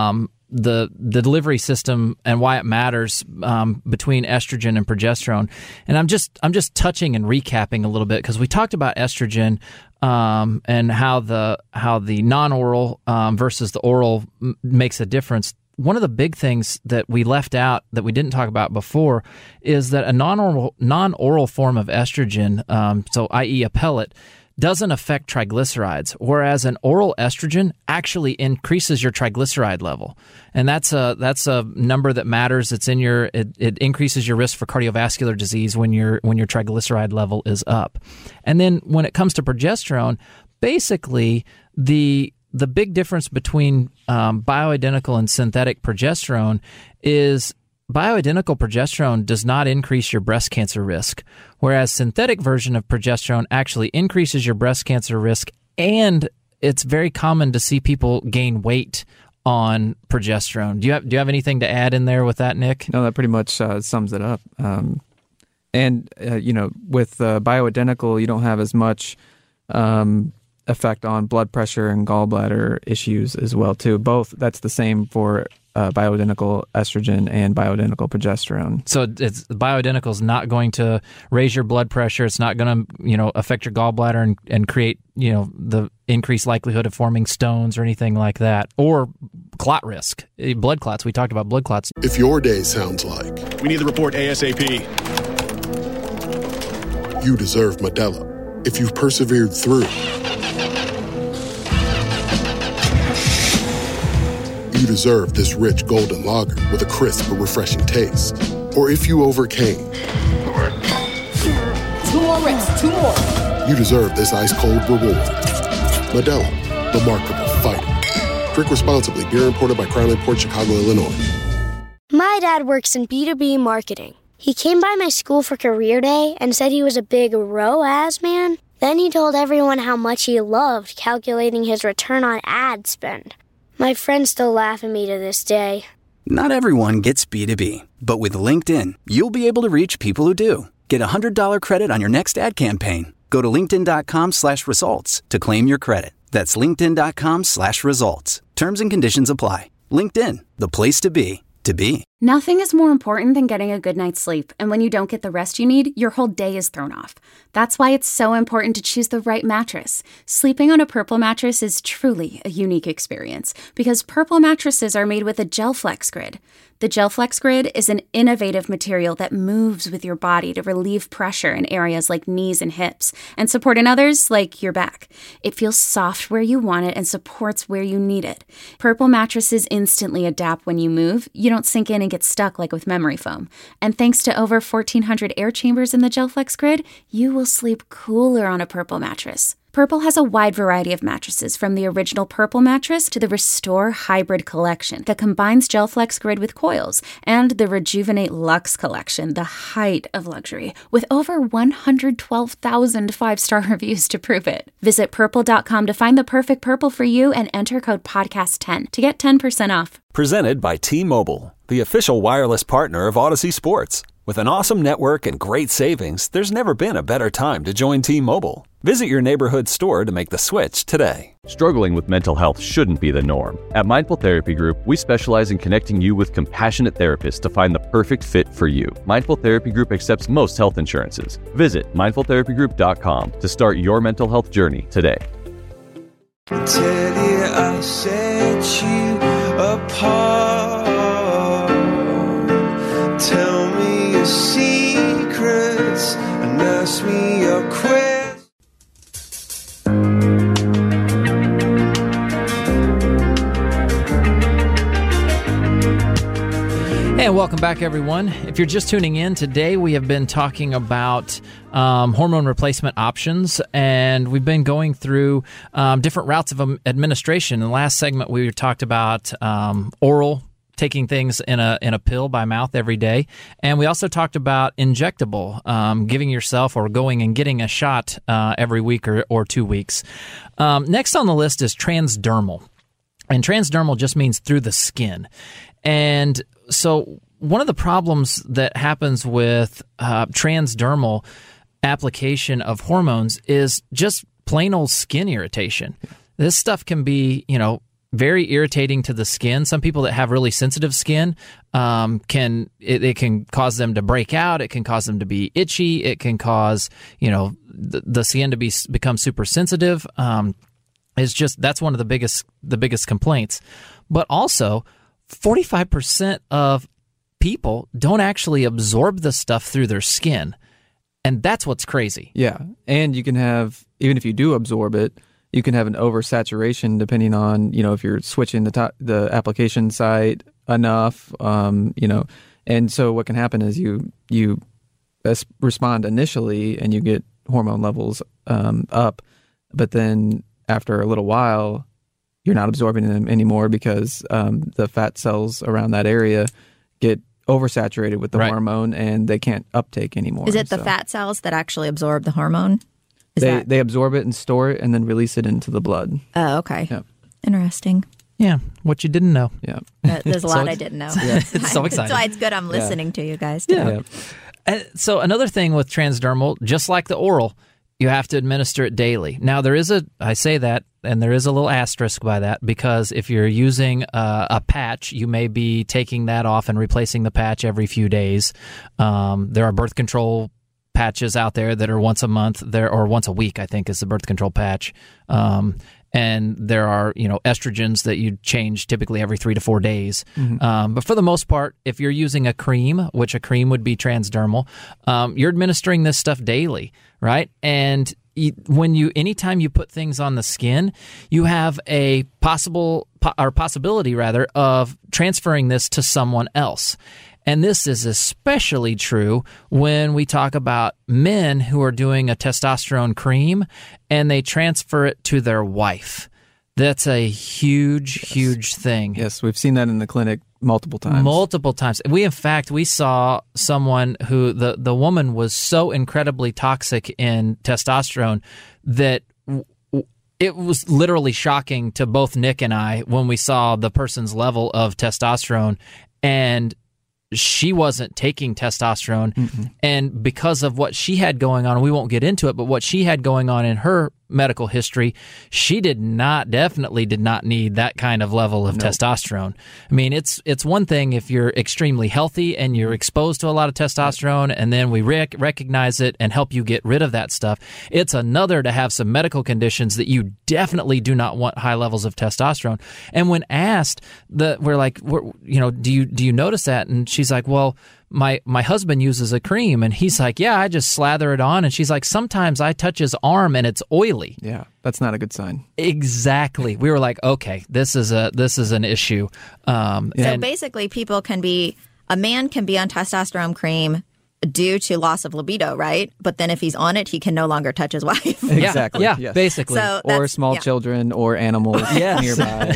the delivery system and why it matters between estrogen and progesterone. And I'm just touching and recapping a little bit because we talked about estrogen and how the non-oral versus the oral makes a difference. One of the big things that we left out that we didn't talk about before is that a non-oral form of estrogen, so i.e. a pellet, doesn't affect triglycerides, whereas an oral estrogen actually increases your triglyceride level, and that's a number that matters. It's in it increases your risk for cardiovascular disease when your triglyceride level is up. And then when it comes to progesterone, basically the big difference between bioidentical and synthetic progesterone is bioidentical progesterone does not increase your breast cancer risk, whereas synthetic version of progesterone actually increases your breast cancer risk, and it's very common to see people gain weight on progesterone. Do you have anything to add in there with that, Nick? No, that pretty much sums it up. With bioidentical, you don't have as much effect on blood pressure and gallbladder issues as well too. Both, that's the same for bioidentical estrogen and bioidentical progesterone. So it's bioidentical is not going to raise your blood pressure. It's not going to affect your gallbladder and create the increased likelihood of forming stones or anything like that, or clot risk, blood clots. We talked about blood clots. If your day sounds like we need the report ASAP, you deserve Modelo. If you've persevered through, you deserve this rich golden lager with a crisp but refreshing taste. Or if you overcame. 2 more reps, 2 more. You deserve this ice-cold reward. Modelo, the Remarkable Fighter. Drink responsibly. Beer imported by Crown Imports, Chicago, Illinois. My dad works in B2B marketing. He came by my school for career day and said he was a big ROAS man. Then he told everyone how much he loved calculating his return on ad spend. My friends still laugh at me to this day. Not everyone gets B2B, but with LinkedIn, you'll be able to reach people who do. Get $100 credit on your next ad campaign. Go to linkedin.com/results to claim your credit. That's linkedin.com/results. Terms and conditions apply. LinkedIn, the place to be, to be. Nothing is more important than getting a good night's sleep, and when you don't get the rest you need, your whole day is thrown off. That's why it's so important to choose the right mattress. Sleeping on a Purple mattress is truly a unique experience because Purple mattresses are made with a GelFlex Grid. The GelFlex Grid is an innovative material that moves with your body to relieve pressure in areas like knees and hips and support in others like your back. It feels soft where you want it and supports where you need it. Purple mattresses instantly adapt when you move. You don't sink in and get stuck like with memory foam. And thanks to over 1,400 air chambers in the GelFlex Grid, you will sleep cooler on a Purple mattress. Purple has a wide variety of mattresses, from the original Purple mattress to the Restore Hybrid collection that combines GelFlex Grid with coils, and the Rejuvenate Luxe collection, the height of luxury, with over 112,000 five-star reviews to prove it. Visit Purple.com to find the perfect Purple for you and enter code PODCAST10 to get 10% off. Presented by T-Mobile, the official wireless partner of Odyssey Sports. With an awesome network and great savings, there's never been a better time to join T-Mobile. Visit your neighborhood store to make the switch today. Struggling with mental health shouldn't be the norm. At Mindful Therapy Group, we specialize in connecting you with compassionate therapists to find the perfect fit for you. Mindful Therapy Group accepts most health insurances. Visit mindfultherapygroup.com to start your mental health journey today. Tell you I set you apart. Tell me your secrets and ask me your questions. And welcome back, everyone. If you're just tuning in, today we have been talking about hormone replacement options, and we've been going through different routes of administration. In the last segment, we talked about oral, taking things in a pill by mouth every day, and we also talked about injectable, giving yourself or going and getting a shot every week or 2 weeks. Next on the list is transdermal, and transdermal just means through the skin. And so one of the problems that happens with transdermal application of hormones is just plain old skin irritation. This stuff can be, very irritating to the skin. Some people that have really sensitive skin it can cause them to break out. It can cause them to be itchy. It can cause the skin to become super sensitive. That's one of the biggest complaints. But also, 45% of people don't actually absorb the stuff through their skin. And that's what's crazy. Yeah. And you can have, even if you do absorb it, you can have an oversaturation depending on, if you're switching the application site enough, And so what can happen is you respond initially and you get hormone levels up, but then after a little while, you're not absorbing them anymore because the fat cells around that area get oversaturated with the hormone and they can't uptake anymore. Is it the fat cells that actually absorb the hormone? They absorb it and store it and then release it into the blood. Oh, okay. Yeah. Interesting. Yeah, what you didn't know. Yeah. There's a lot I didn't know. Yeah. It's so exciting. That's why it's good I'm listening to you guys. Yeah. So another thing with transdermal, just like the oral, you have to administer it daily. Now, I say that, and there is a little asterisk by that, because if you're using a patch, you may be taking that off and replacing the patch every few days. There are birth control patches out there that are once a month, or once a week, I think, is the birth control patch. And there are, estrogens that you change typically every 3 to 4 days. Mm-hmm. But for the most part, if you're using a cream, which a cream would be transdermal, you're administering this stuff daily, right? And anytime you put things on the skin, you have a possibility of transferring this to someone else. And this is especially true when we talk about men who are doing a testosterone cream and they transfer it to their wife. That's a huge thing. Yes, we've seen that in the clinic multiple times. We saw someone who the woman was so incredibly toxic in testosterone that it was literally shocking to both Nick and I when we saw the person's level of testosterone, and she wasn't taking testosterone. Mm-hmm. And because of what she had going on, we won't get into it, but what she had going on in her medical history, she definitely did not need that kind of level of testosterone. I mean, it's one thing if you're extremely healthy and you're exposed to a lot of testosterone, and then we recognize it and help you get rid of that stuff. It's another to have some medical conditions that you definitely do not want high levels of testosterone. And when asked, we're like, do you notice that? And she's like, well, my husband uses a cream, and he's like, yeah, I just slather it on. And she's like, sometimes I touch his arm and it's oily. Yeah, that's not a good sign. Exactly. We were like, okay, this is an issue. So basically, a man can be on testosterone cream due to loss of libido, right? But then if he's on it, he can no longer touch his wife. Exactly. Yeah, yes. Basically. So or small children or animals nearby.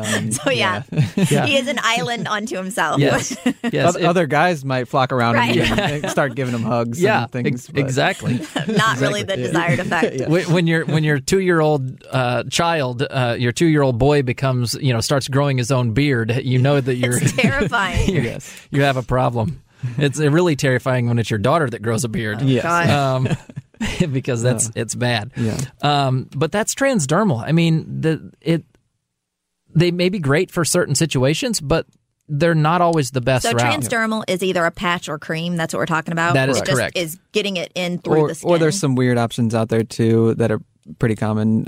He is an island unto himself. Yes. Other guys might flock around him and start giving him hugs and things. Exactly. Not really the desired effect. When your 2-year-old child, your 2-year-old boy becomes, starts growing his own beard, you know that you're it's terrifying. You have a problem. It's really terrifying when it's your daughter that grows a beard. Yes. Because it's bad. Yeah. But that's transdermal. I mean, they may be great for certain situations, but they're not always the best route. So transdermal is either a patch or cream. That's what we're talking about. That is correct. Is getting it in through the skin. Or there's some weird options out there too that are pretty common.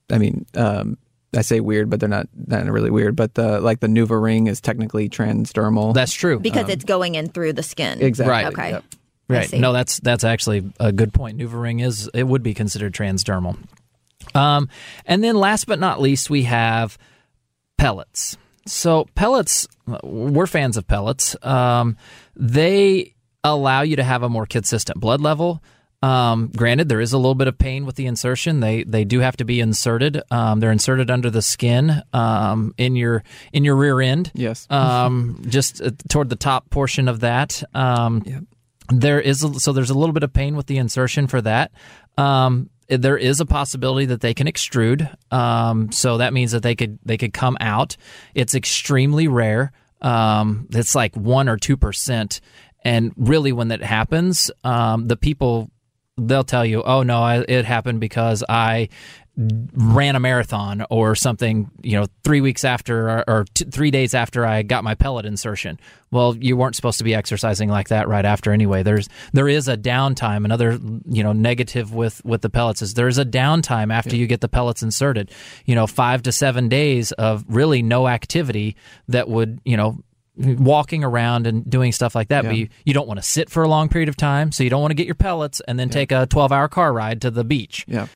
I say weird, but they're not really weird. But the NuvaRing is technically transdermal. That's true because it's going in through the skin. Exactly. Right. Okay. Yep. Right. No, that's actually a good point. NuvaRing would be considered transdermal. And then last but not least, we have pellets. So pellets, we're fans of pellets. They allow you to have a more consistent blood level. Granted, there is a little bit of pain with the insertion. They do have to be inserted. They're inserted under the skin, in your rear end. Yes. Just toward the top portion of that. Yep. There's a little bit of pain with the insertion for that. There is a possibility that they can extrude. So that means that they could come out. It's extremely rare. It's like 1 or 2%. And really, when that happens, the people, they'll tell you, oh, no, it happened because I ran a marathon or something, 3 weeks after or 3 days after I got my pellet insertion. Well, you weren't supposed to be exercising like that right after anyway. There is a downtime. Another, negative with the pellets is there's a downtime after you get the pellets inserted. 5 to 7 days of really no activity that would, walking around and doing stuff like that. Yeah. But you don't want to sit for a long period of time, so you don't want to get your pellets and then take a 12-hour car ride to the beach. Yeah.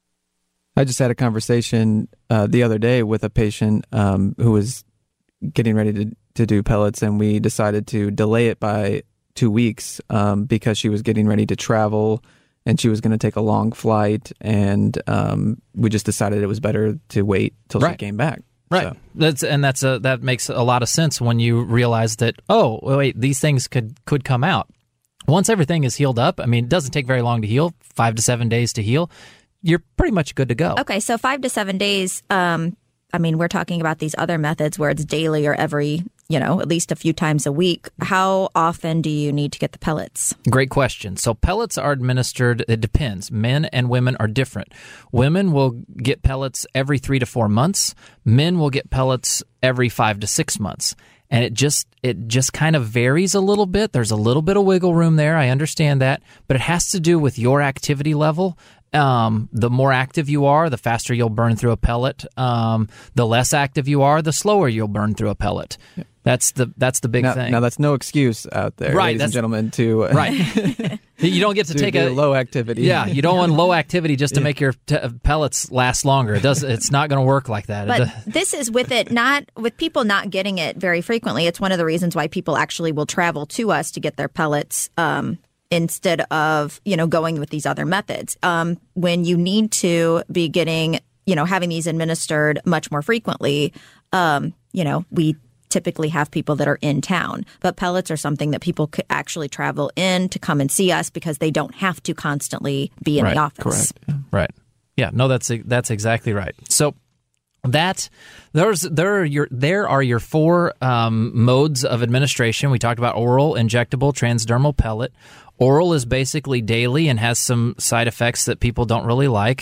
I just had a conversation the other day with a patient who was getting ready to do pellets, and we decided to delay it by 2 weeks because she was getting ready to travel and she was going to take a long flight, and we just decided it was better to wait till she came back. Right. So. That makes a lot of sense when you realize that, oh, wait, these things could come out. Once everything is healed up, it doesn't take very long to heal, 5 to 7 days to heal. You're pretty much good to go. Okay, so 5 to 7 days, we're talking about these other methods where it's daily or every, at least a few times a week. How often do you need to get the pellets? Great question. So pellets are administered, it depends. Men and women are different. Women will get pellets every 3 to 4 months. Men will get pellets every 5 to 6 months. And it just kind of varies a little bit. There's a little bit of wiggle room there. I understand that. But it has to do with your activity level. The more active you are, the faster you'll burn through a pellet. The less active you are, the slower you'll burn through a pellet. Yeah. That's the big thing. Now, that's no excuse out there, ladies and gentlemen, to... Right. You don't get to take a low activity. Yeah, you don't want low activity just to make your pellets last longer. It's not going to work like that. But this is with people not getting it very frequently. It's one of the reasons why people actually will travel to us to get their pellets instead of, going with these other methods. When you need to be getting, having these administered much more frequently, we typically have people that are in town. But pellets are something that people could actually travel in to come and see us because they don't have to constantly be in the office. Correct. Yeah. Right. Yeah, no, that's exactly right. So there are your 4 modes of administration. We talked about oral, injectable, transdermal, pellet. Oral is basically daily and has some side effects that people don't really like.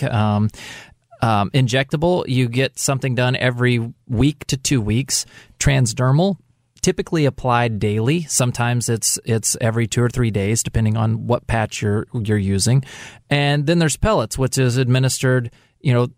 Injectable, you get something done every week to 2 weeks. Transdermal, typically applied daily. Sometimes it's every 2 or 3 days, depending on what patch you're using. And then there's pellets, which is administered, 2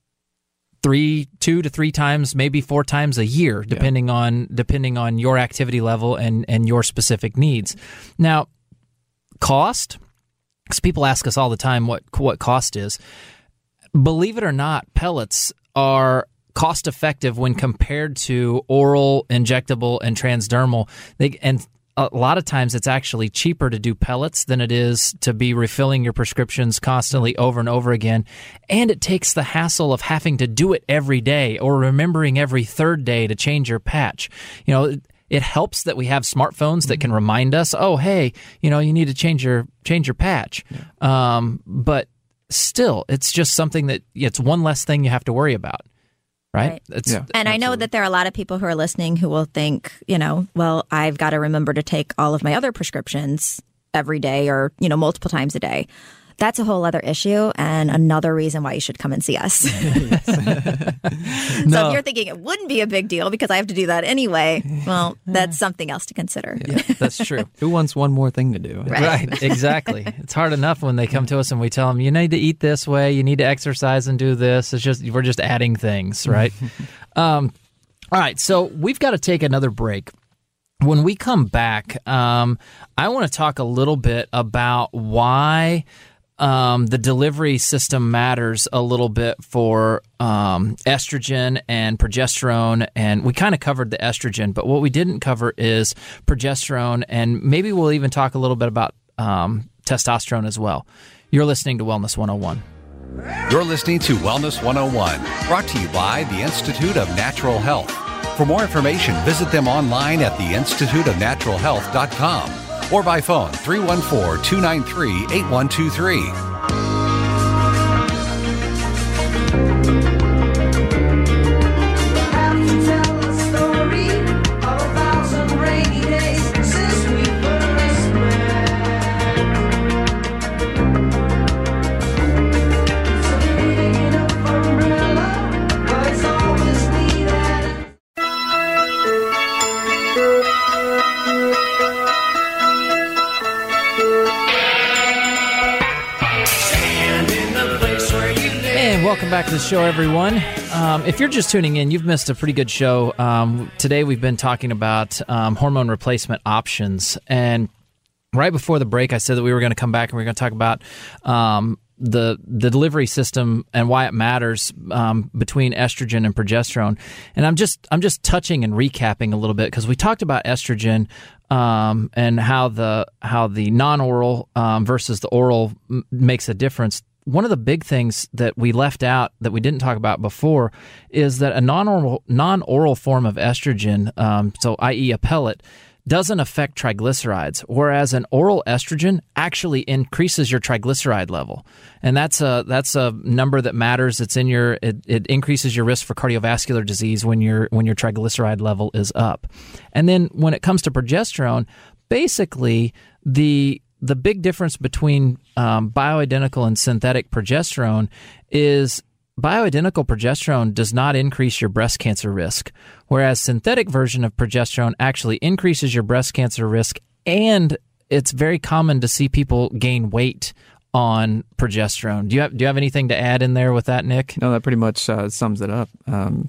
to 3 times, maybe 4 times a year, depending on your activity level and your specific needs. Now, cost, because people ask us all the time what cost is. Believe it or not, pellets are cost effective when compared to oral, injectable, and transdermal. And a lot of times it's actually cheaper to do pellets than it is to be refilling your prescriptions constantly over and over again. And it takes the hassle of having to do it every day or remembering every 3rd day to change your patch. It helps that we have smartphones that can remind us, oh, hey, you need to change your patch. Yeah. But still, it's just something that it's one less thing you have to worry about, right? And absolutely. I know that there are a lot of people who are listening who will think, well, I've got to remember to take all of my other prescriptions every day or, multiple times a day. That's a whole other issue and another reason why you should come and see us. So if you're thinking it wouldn't be a big deal because I have to do that anyway, well, that's something else to consider. Yeah, that's true. Who wants one more thing to do? Right, exactly. It's hard enough when they come to us and we tell them, you need to eat this way, you need to exercise and do this. We're just adding things, right? All right, so we've got to take another break. When we come back, I want to talk a little bit about why the delivery system matters a little bit for estrogen and progesterone, and we kind of covered the estrogen, but what we didn't cover is progesterone, and maybe we'll even talk a little bit about testosterone as well. You're listening to Wellness 101. You're listening to Wellness 101, brought to you by the Institute of Natural Health. For more information, visit them online at theinstituteofnaturalhealth.com. or by phone 314-293-8123. welcome back to the show, everyone. If you're just tuning in, you've missed a pretty good show. Today we've been talking about hormone replacement options. And right before the break, I said that we were going to come back and we were going to talk about the delivery system and why it matters between estrogen and progesterone. And I'm just touching and recapping a little bit because we talked about estrogen and how the non-oral versus the oral makes a difference. One of the big things that we left out that we didn't talk about before is that a non-oral form of estrogen, so i.e. a pellet, doesn't affect triglycerides, whereas an oral estrogen actually increases your triglyceride level, and that's a number that matters. It's in it increases your risk for cardiovascular disease when your triglyceride level is up. And then when it comes to progesterone, basically the big difference between bioidentical and synthetic progesterone is bioidentical progesterone does not increase your breast cancer risk, whereas synthetic version of progesterone actually increases your breast cancer risk, and it's very common to see people gain weight on progesterone. Do you have anything to add in there with that, Nick? No, that pretty much sums it up. With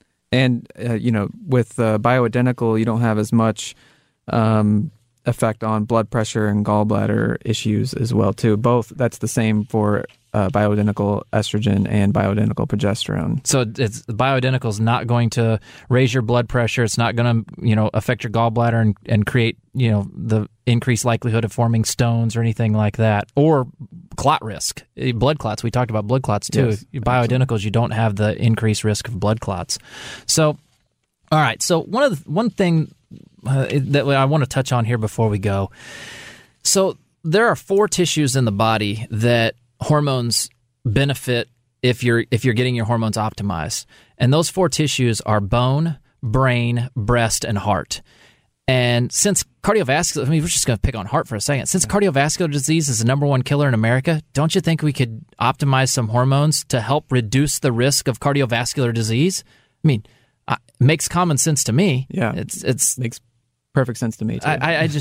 bioidentical, you don't have as much effect on blood pressure and gallbladder issues as well too. Both, that's the same for bioidentical estrogen and bioidentical progesterone. So bioidentical is not going to raise your blood pressure. It's not going to affect your gallbladder and create the increased likelihood of forming stones or anything like that, or clot risk, blood clots. We talked about blood clots too. Yes, bioidenticals, you don't have the increased risk of blood clots. So, all right. So one thing that I want to touch on here before we go. So there are 4 tissues in the body that hormones benefit if you're getting your hormones optimized. And those 4 tissues are bone, brain, breast, and heart. And since cardiovascular, we're just going to pick on heart for a second. Since cardiovascular disease is the number 1 killer in America, don't you think we could optimize some hormones to help reduce the risk of cardiovascular disease? I mean, it makes common sense to me. Yeah, it's makes perfect sense to me too.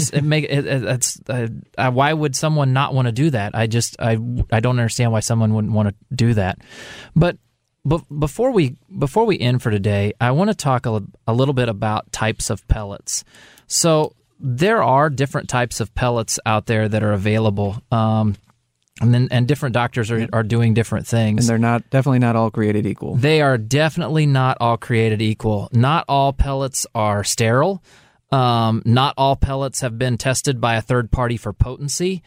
Why would someone not want to do that? I don't understand why someone wouldn't want to do that. But before we end for today, I want to talk a little bit about types of pellets. So there are different types of pellets out there that are available. And different doctors are doing different things. And they're definitely not all created equal. They are definitely not all created equal. Not all pellets are sterile. Not all pellets have been tested by a third party for potency.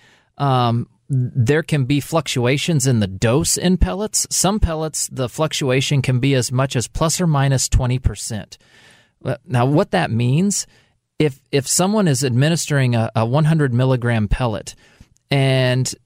There can be fluctuations in the dose in pellets. Some pellets, the fluctuation can be as much as plus or minus 20%. Now, what that means, if someone is administering a 100 milligram pellet and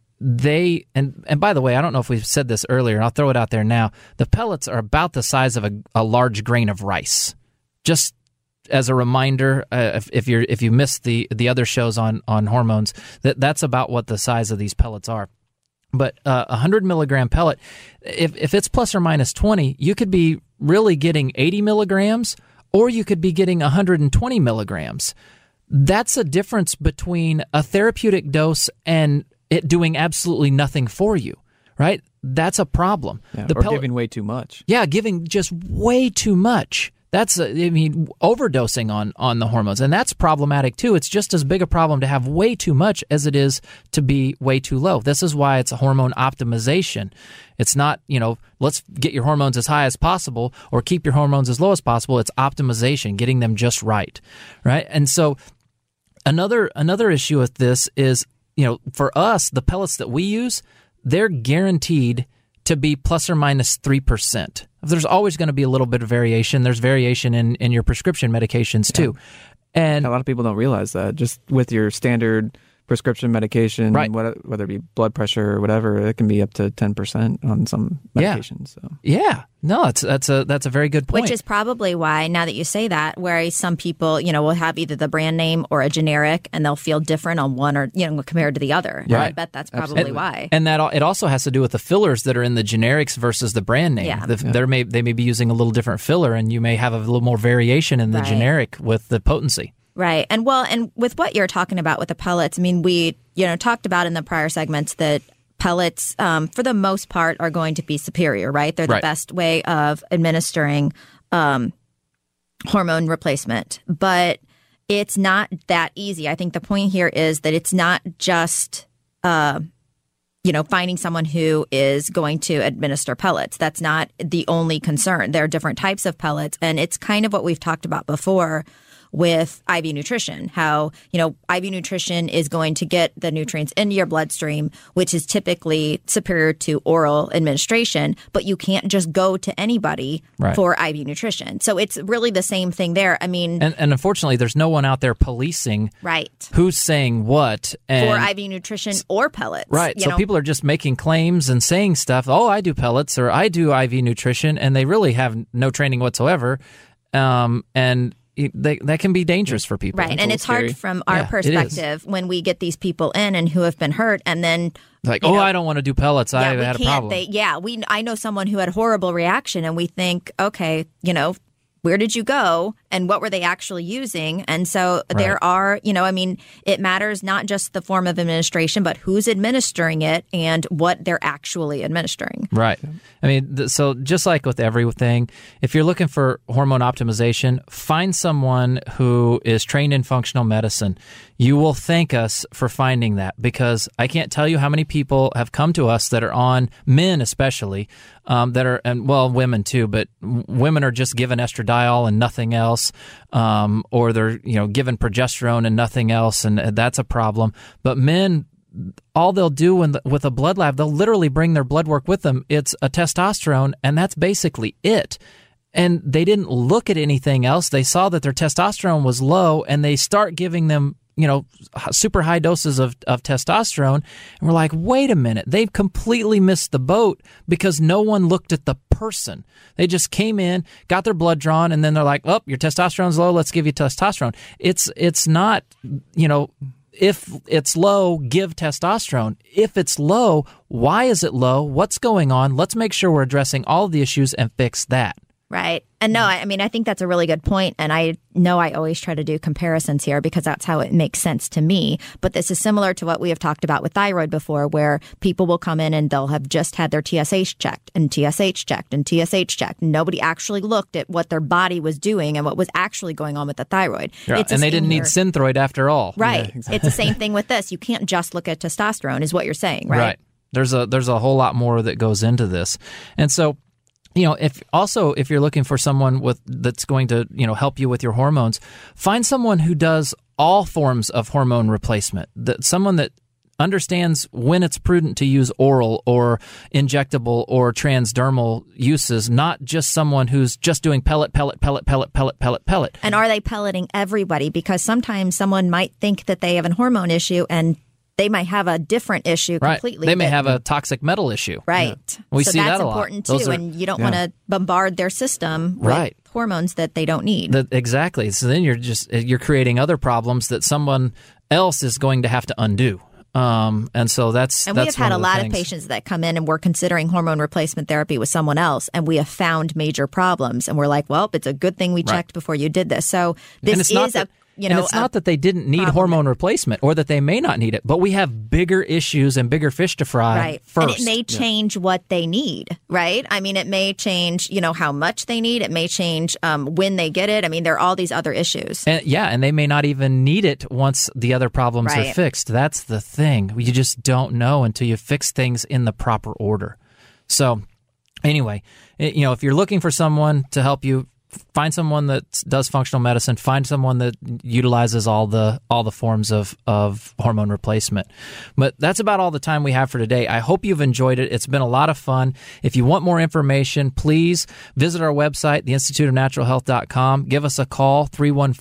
and by the way, I don't know if we've said this earlier, I'll throw it out there now. The pellets are about the size of a large grain of rice. Just as a reminder, if you missed the other shows on hormones, that's about what the size of these pellets are. But 100 milligram pellet, if it's plus or minus 20, you could be really getting 80 milligrams, or you could be getting 120 milligrams. That's a difference between a therapeutic dose and it doing absolutely nothing for you, right? That's a problem. Yeah, or giving way too much. Yeah, giving just way too much. That's, overdosing on the hormones, and that's problematic too. It's just as big a problem to have way too much as it is to be way too low. This is why it's a hormone optimization. It's not, let's get your hormones as high as possible or keep your hormones as low as possible. It's optimization, getting them just right? And so another issue with this is, for us, the pellets that we use, they're guaranteed to be plus or minus 3%. There's always going to be a little bit of variation. There's variation in your prescription medications too. And a lot of people don't realize that. Just with your standard prescription medication, right, whether it be blood pressure or whatever, it can be up to 10% on some medications. Yeah. No, that's a very good point. Which is probably why, now that you say that, where some people, will have either the brand name or a generic, and they'll feel different on one or, compared to the other. Right. I bet that's probably why. And that it also has to do with the fillers that are in the generics versus the brand name. Yeah. They may be using a little different filler, and you may have a little more variation in the generic with the potency. Right. And with what you're talking about with the pellets, we, talked about in the prior segments that pellets, for the most part, are going to be superior, right? They're the best way of administering hormone replacement. But it's not that easy. I think the point here is that it's not just, finding someone who is going to administer pellets. That's not the only concern. There are different types of pellets, and it's kind of what we've talked about before with IV nutrition, how, IV nutrition is going to get the nutrients into your bloodstream, which is typically superior to oral administration, but you can't just go to anybody for IV nutrition. So it's really the same thing there. I mean... And unfortunately, there's no one out there policing who's saying what. For IV nutrition or pellets. Right. So people are just making claims and saying stuff, I do pellets or I do IV nutrition, and they really have no training whatsoever. And that can be dangerous for people. Right. And it's hard from our perspective when we get these people in and who have been hurt and then... I don't want to do pellets. I had a problem. I know someone who had a horrible reaction and we think, okay, where did you go and what were they actually using? And so there are, it matters not just the form of administration, but who's administering it and what they're actually administering. Right. I mean, so just like with everything, if you're looking for hormone optimization, find someone who is trained in functional medicine. You will thank us for finding that, because I can't tell you how many people have come to us that are on, men especially, that are, and well, women too, but women are just given estradiol and nothing else, or they're given progesterone and nothing else, and that's a problem. But men, all they'll do with a blood lab, they'll literally bring their blood work with them. It's a testosterone, and that's basically it. And they didn't look at anything else. They saw that their testosterone was low, and they start giving them super high doses of testosterone. And we're like, wait a minute, they've completely missed the boat because no one looked at the person. They just came in, got their blood drawn, and then they're like, your testosterone's low, let's give you testosterone. It's not, if it's low, give testosterone. If it's low, why is it low? What's going on? Let's make sure we're addressing all of the issues and fix that. Right. And no, I mean, I think that's a really good point. And I know I always try to do comparisons here because that's how it makes sense to me. But this is similar to what we have talked about with thyroid before, where people will come in and they'll have just had their TSH checked and TSH checked and TSH checked. Nobody actually looked at what their body was doing and what was actually going on with the thyroid. Yeah, and they didn't need Synthroid after all. Right. Yeah, exactly. It's the same thing with this. You can't just look at testosterone is what you're saying, right? Right. There's a whole lot more that goes into this. And so, if you're looking for someone that's going to, help you with your hormones, find someone who does all forms of hormone replacement. Someone that understands when it's prudent to use oral or injectable or transdermal uses, not just someone who's just doing pellet. And are they pelleting everybody? Because sometimes someone might think that they have a hormone issue and they might have a different issue completely. They may have a toxic metal issue. Right. Yeah. We see that a lot. That's important too, and you don't want to bombard their system with hormones that they don't need. Exactly. So then you're creating other problems that someone else is going to have to undo. And so that's we have had a lot of patients that come in and we're considering hormone replacement therapy with someone else, and we have found major problems, and we're like, well, it's a good thing we checked before you did this. So this is and it's not that they didn't need hormone replacement or that they may not need it, but we have bigger issues and bigger fish to fry first. And it may change what they need, right? I mean, it may change, how much they need. It may change when they get it. I mean, there are all these other issues. And they may not even need it once the other problems are fixed. That's the thing. You just don't know until you fix things in the proper order. So anyway, if you're looking for someone to help you, find someone that does functional medicine. Find someone that utilizes all the forms of hormone replacement. But that's about all the time we have for today. I hope you've enjoyed it. It's been a lot of fun. If you want more information, please visit our website, theinstituteofnaturalhealth.com. Give us a call,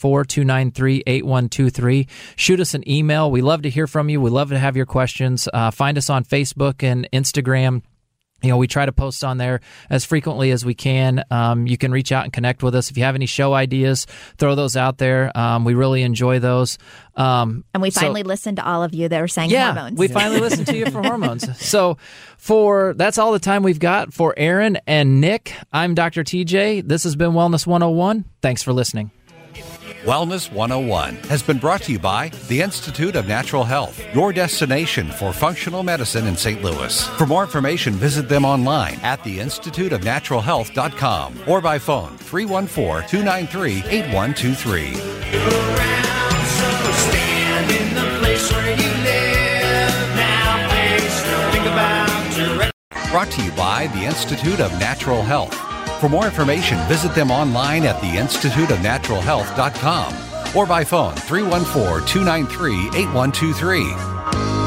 314-293-8123. Shoot us an email. We love to hear from you. We love to have your questions. Find us on Facebook and Instagram. We try to post on there as frequently as we can. You can reach out and connect with us. If you have any show ideas, throw those out there. We really enjoy those. And we finally listened to all of you that are saying hormones. We finally listened to you for hormones. So that's all the time we've got for Aaron and Nick. I'm Dr. TJ. This has been Wellness 101. Thanks for listening. Wellness 101 has been brought to you by the Institute of Natural Health, your destination for functional medicine in St. Louis. For more information, visit them online at theinstituteofnaturalhealth.com or by phone 314-293-8123. Brought to you by the Institute of Natural Health. For more information, visit them online at theinstituteofnaturalhealth.com or by phone 314-293-8123.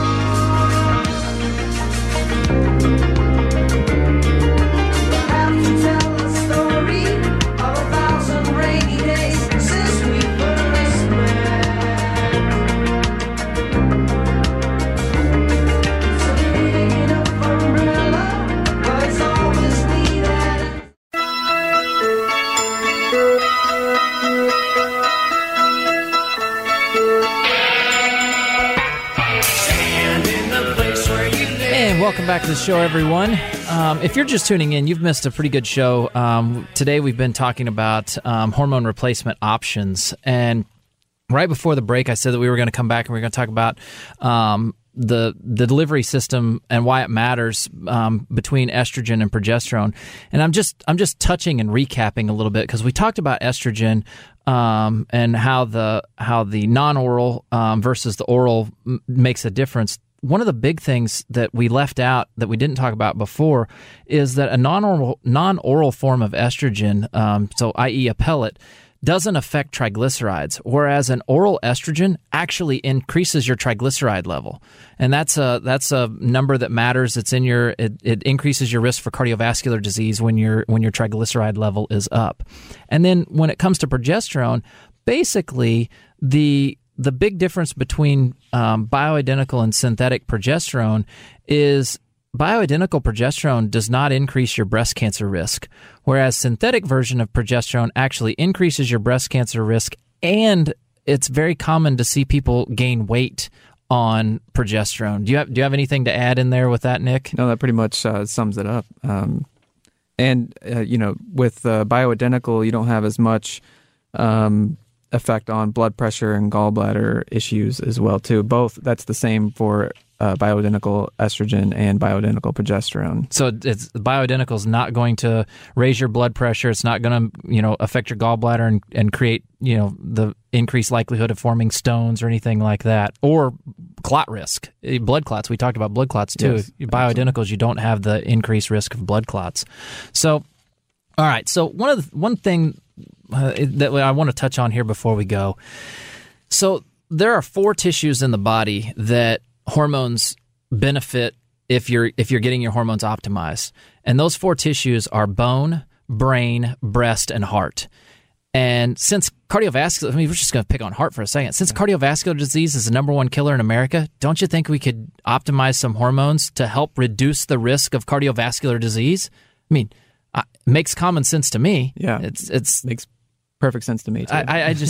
Welcome back to the show, everyone. If you're just tuning in, you've missed a pretty good show. Today we've been talking about hormone replacement options. And right before the break, I said that we were going to come back and we were going to talk about the delivery system and why it matters between estrogen and progesterone. And I'm just touching and recapping a little bit because we talked about estrogen and how the non-oral versus the oral makes a difference. One of the big things that we left out that we didn't talk about before is that a non-oral form of estrogen, so i.e. a pellet, doesn't affect triglycerides, whereas an oral estrogen actually increases your triglyceride level, and that's a number that matters. It's in your it increases your risk for cardiovascular disease when your triglyceride level is up. And then when it comes to progesterone, basically the big difference between bioidentical and synthetic progesterone is bioidentical progesterone does not increase your breast cancer risk, whereas synthetic version of progesterone actually increases your breast cancer risk, and it's very common to see people gain weight on progesterone. Do you have anything to add in there with that, Nick? No, that pretty much sums it up. With bioidentical, you don't have as much effect on blood pressure and gallbladder issues as well too. Both, that's the same for bioidentical estrogen and bioidentical progesterone. So it's bioidentical is not going to raise your blood pressure. It's not going to affect your gallbladder and create the increased likelihood of forming stones or anything like that, or clot risk, blood clots. We talked about blood clots too. Yes, bioidenticals, you don't have the increased risk of blood clots. So, all right. So one thing that I want to touch on here before we go. So there are 4 tissues in the body that hormones benefit if you're getting your hormones optimized. And those 4 tissues are bone, brain, breast, and heart. And since cardiovascular, we're just going to pick on heart for a second. Since cardiovascular disease is the number 1 killer in America, don't you think we could optimize some hormones to help reduce the risk of cardiovascular disease? I mean, it makes common sense to me. Yeah, it's makes perfect sense to me too.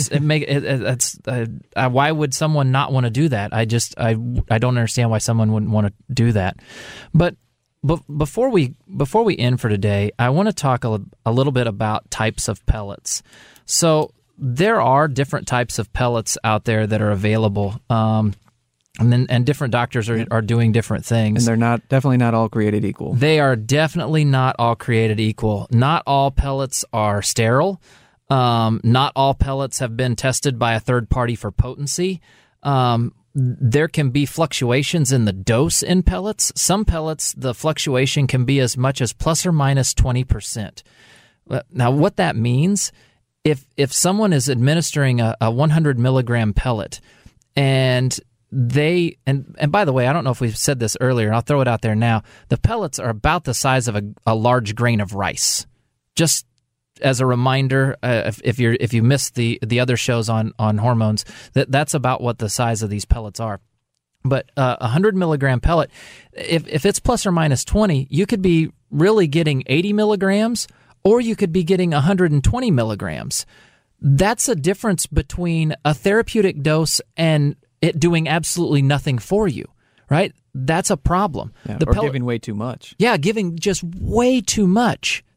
Why would someone not want to do that? I don't understand why someone wouldn't want to do that. But before we end for today, I want to talk a little bit about types of pellets. So there are different types of pellets out there that are available. And different doctors are doing different things. And they're definitely not all created equal. They are definitely not all created equal. Not all pellets are sterile. Not all pellets have been tested by a third party for potency. There can be fluctuations in the dose in pellets. Some pellets, the fluctuation can be as much as plus or minus 20%. Now, what that means, if someone is administering a 100 milligram pellet, and by the way, I don't know if we've said this earlier, and I'll throw it out there now. The pellets are about the size of a large grain of rice. Just as a reminder, if you missed the other shows on hormones, that's about what the size of these pellets are. But a 100 milligram pellet, if it's plus or minus 20, you could be really getting 80 milligrams, or you could be getting 120 milligrams. That's a difference between a therapeutic dose and it doing absolutely nothing for you, right? That's a problem. Yeah, or giving way too much. Yeah, giving just way too much.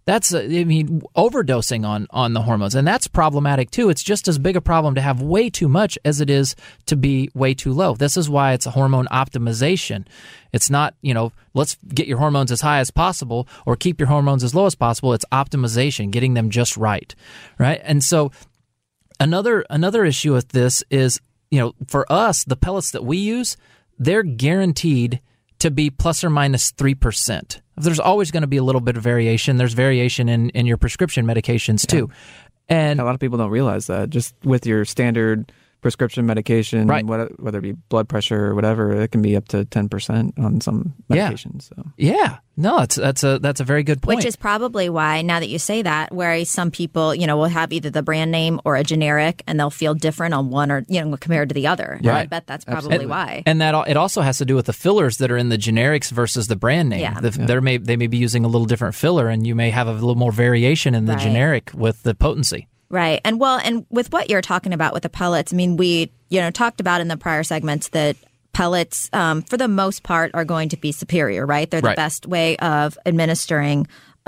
overdosing on the hormones, and that's problematic too. It's just as big a problem to have way too much as it is to be way too low. This is why it's a hormone optimization. It's not, let's get your hormones as high as possible or keep your hormones as low as possible. It's optimization, getting them just right? And so another issue with this is, for us, the pellets that we use, they're guaranteed to be plus or minus 3%. There's always going to be a little bit of variation. There's variation in your prescription medications too. And a lot of people don't realize that. Just with your standard prescription medication, right, whether it be blood pressure or whatever, it can be up to 10% on some medications. That's a very good point. Which is probably why, now that you say that, whereas some people, will have either the brand name or a generic, and they'll feel different on one or compared to the other. Right. I bet that's probably why. And that it also has to do with the fillers that are in the generics versus the brand name. Yeah. They may be using a little different filler, and you may have a little more variation in the generic with the potency. Right. And with what you're talking about with the pellets, we, talked about in the prior segments that pellets, for the most part, are going to be superior, right? They're the best way of administering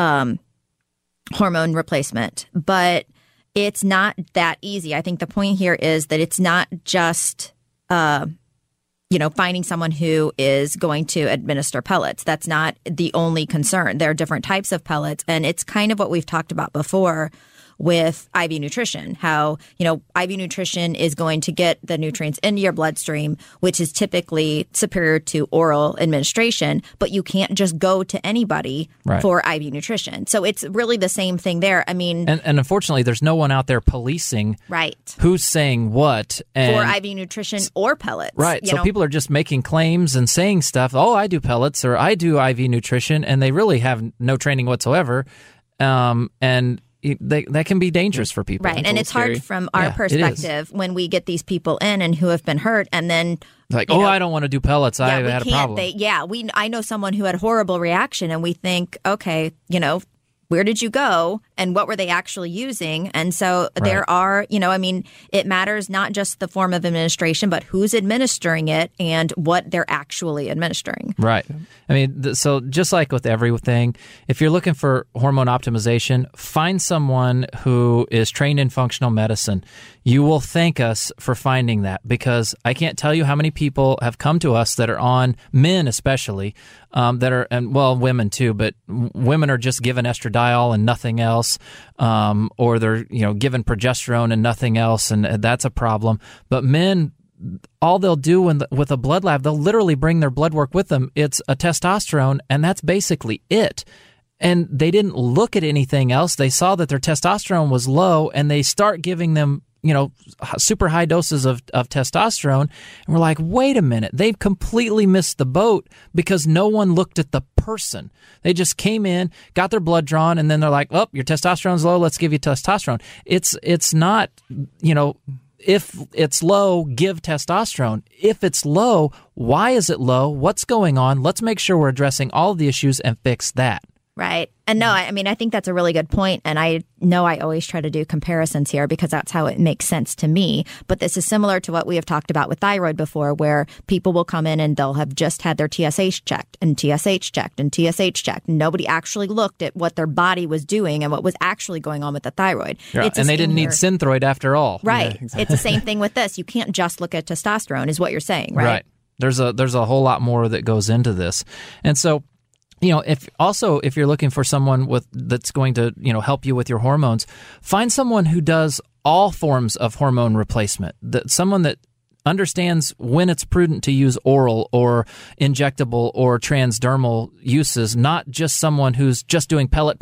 hormone replacement. But it's not that easy. I think the point here is that it's not just, finding someone who is going to administer pellets. That's not the only concern. There are different types of pellets, and it's kind of what we've talked about before with IV nutrition, how, IV nutrition is going to get the nutrients into your bloodstream, which is typically superior to oral administration, but you can't just go to anybody for IV nutrition. So it's really the same thing there. And unfortunately, there's no one out there policing who's saying what. For IV nutrition or pellets. Right. So people are just making claims and saying stuff, I do pellets or I do IV nutrition, and they really have no training whatsoever. And that can be dangerous for people. Right. And it's hard from our perspective when we get these people in and who have been hurt, and then I don't want to do pellets. I had a problem. I know someone who had a horrible reaction, and we think, okay, where did you go and what were they actually using? And so there are, it matters not just the form of administration, but who's administering it and what they're actually administering. Right. So just like with everything, if you're looking for hormone optimization, find someone who is trained in functional medicine. You will thank us for finding that, because I can't tell you how many people have come to us that are on, men especially, that are, and women too, but women are just given estradiol and nothing else, or they're given progesterone and nothing else, and that's a problem. But men, all they'll do with a blood lab, they'll literally bring their blood work with them. It's a testosterone, and that's basically it. And they didn't look at anything else. They saw that their testosterone was low, and they start giving them super high doses of testosterone. And we're like, wait a minute, they've completely missed the boat, because no one looked at the person. They just came in, got their blood drawn, and then they're like, your testosterone's low, let's give you testosterone. It's not, if it's low, give testosterone. If it's low, why is it low? What's going on? Let's make sure we're addressing all of the issues and fix that. Right. And no, I think that's a really good point. And I know I always try to do comparisons here because that's how it makes sense to me. But this is similar to what we have talked about with thyroid before, where people will come in and they'll have just had their TSH checked and TSH checked and TSH checked. Nobody actually looked at what their body was doing and what was actually going on with the thyroid. Yeah. And they didn't need Synthroid after all. Right. Yeah, exactly. It's the same thing with this. You can't just look at testosterone is what you're saying, right? Right. There's a whole lot more that goes into this. And so, if you're looking for someone that's going to, help you with your hormones, find someone who does all forms of hormone replacement. Someone that understands when it's prudent to use oral or injectable or transdermal uses, not just someone who's just doing pellet.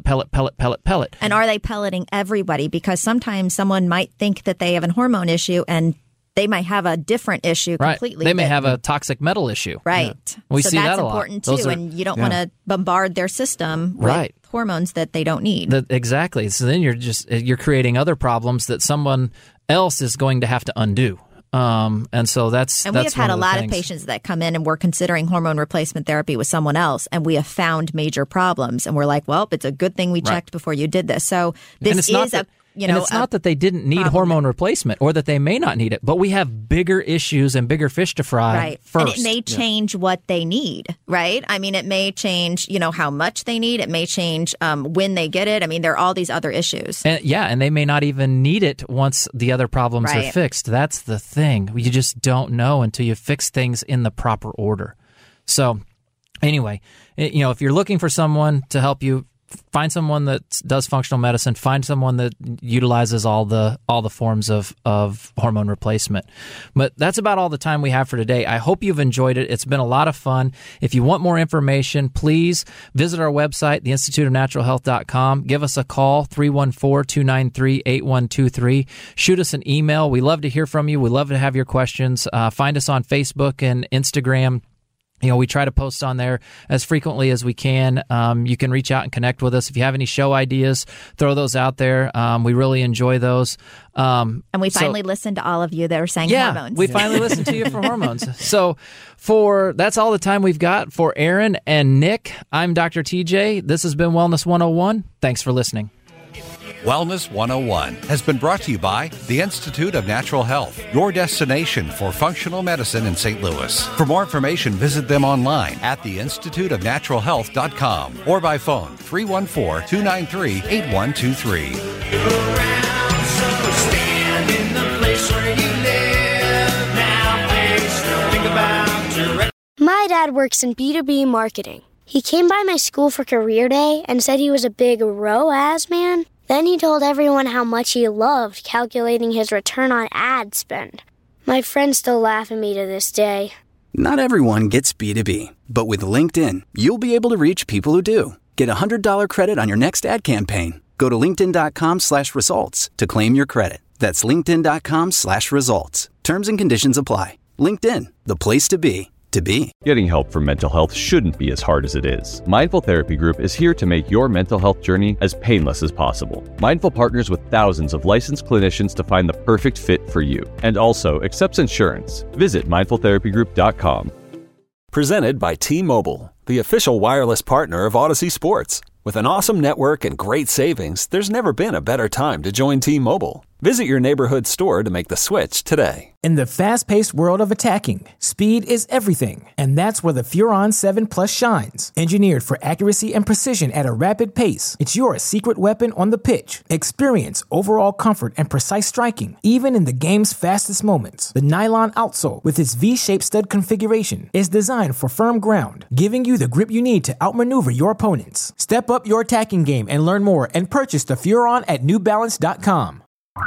And are they pelleting everybody? Because sometimes someone might think that they have a hormone issue and they might have a different issue completely. They may have a toxic metal issue. Right. Yeah. We see that a lot. That's important too, and you don't want to bombard their system with hormones that they don't need. Exactly. So then you're creating other problems that someone else is going to have to undo. And so that's we have had a lot of patients that come in and we're considering hormone replacement therapy with someone else, and we have found major problems, and we're like, well, it's a good thing we checked before you did this. So this is And it's not that they didn't need hormone replacement or that they may not need it, but we have bigger issues and bigger fish to fry first. And it may change what they need, right? I mean, it may change, how much they need. It may change when they get it. I mean, there are all these other issues. And they may not even need it once the other problems are fixed. That's the thing. You just don't know until you fix things in the proper order. So anyway, if you're looking for someone to help you, find someone that does functional medicine. Find someone that utilizes all the forms of hormone replacement. But that's about all the time we have for today. I hope you've enjoyed it. It's been a lot of fun. If you want more information, please visit our website, theinstituteofnaturalhealth.com. Give us a call, 314-293-8123. Shoot us an email. We love to hear from you. We love to have your questions. Find us on Facebook and Instagram. We try to post on there as frequently as we can. You can reach out and connect with us. If you have any show ideas, throw those out there. We really enjoy those. And we finally listened to all of you that were saying hormones. We finally listened to you for hormones. So that's all the time we've got. For Aaron and Nick, I'm Dr. TJ. This has been Wellness 101. Thanks for listening. Wellness 101 has been brought to you by the Institute of Natural Health, your destination for functional medicine in St. Louis. For more information, visit them online at theinstituteofnaturalhealth.com or by phone 314-293-8123. My dad works in B2B marketing. He came by my school for career day and said he was a big ROAS man. Then he told everyone how much he loved calculating his return on ad spend. My friends still laugh at me to this day. Not everyone gets B2B, but with LinkedIn, you'll be able to reach people who do. Get $100 credit on your next ad campaign. Go to linkedin.com/results to claim your credit. That's linkedin.com/results. Terms and conditions apply. LinkedIn, the place to be. Getting help for mental health shouldn't be as hard as it is. Mindful Therapy Group is here to make your mental health journey as painless as possible. Mindful partners with thousands of licensed clinicians to find the perfect fit for you, and also accepts insurance. Visit mindfultherapygroup.com. Presented by T-Mobile, the official wireless partner of Odyssey Sports. With an awesome network and great savings, there's never been a better time to join T-Mobile. Visit your neighborhood store to make the switch today. In the fast-paced world of attacking, speed is everything, and that's where the Furon 7 Plus shines. Engineered for accuracy and precision at a rapid pace, it's your secret weapon on the pitch. Experience overall comfort and precise striking, even in the game's fastest moments. The nylon outsole, with its V-shaped stud configuration, is designed for firm ground, giving you the grip you need to outmaneuver your opponents. Step up your attacking game and learn more and purchase the Furon at newbalance.com.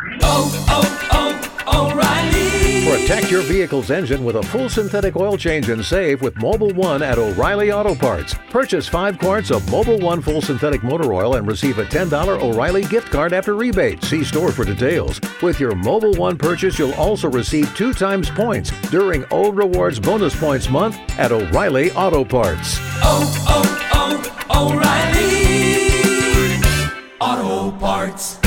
O'Reilly. Protect your vehicle's engine with a full synthetic oil change and save with Mobil 1 at O'Reilly Auto Parts. Purchase 5 quarts of Mobil 1 full synthetic motor oil and receive a $10 O'Reilly gift card after rebate. See store for details. With your Mobil 1 purchase, you'll also receive 2 times points during O Rewards Bonus Points Month at O'Reilly Auto Parts. O'Reilly Auto Parts.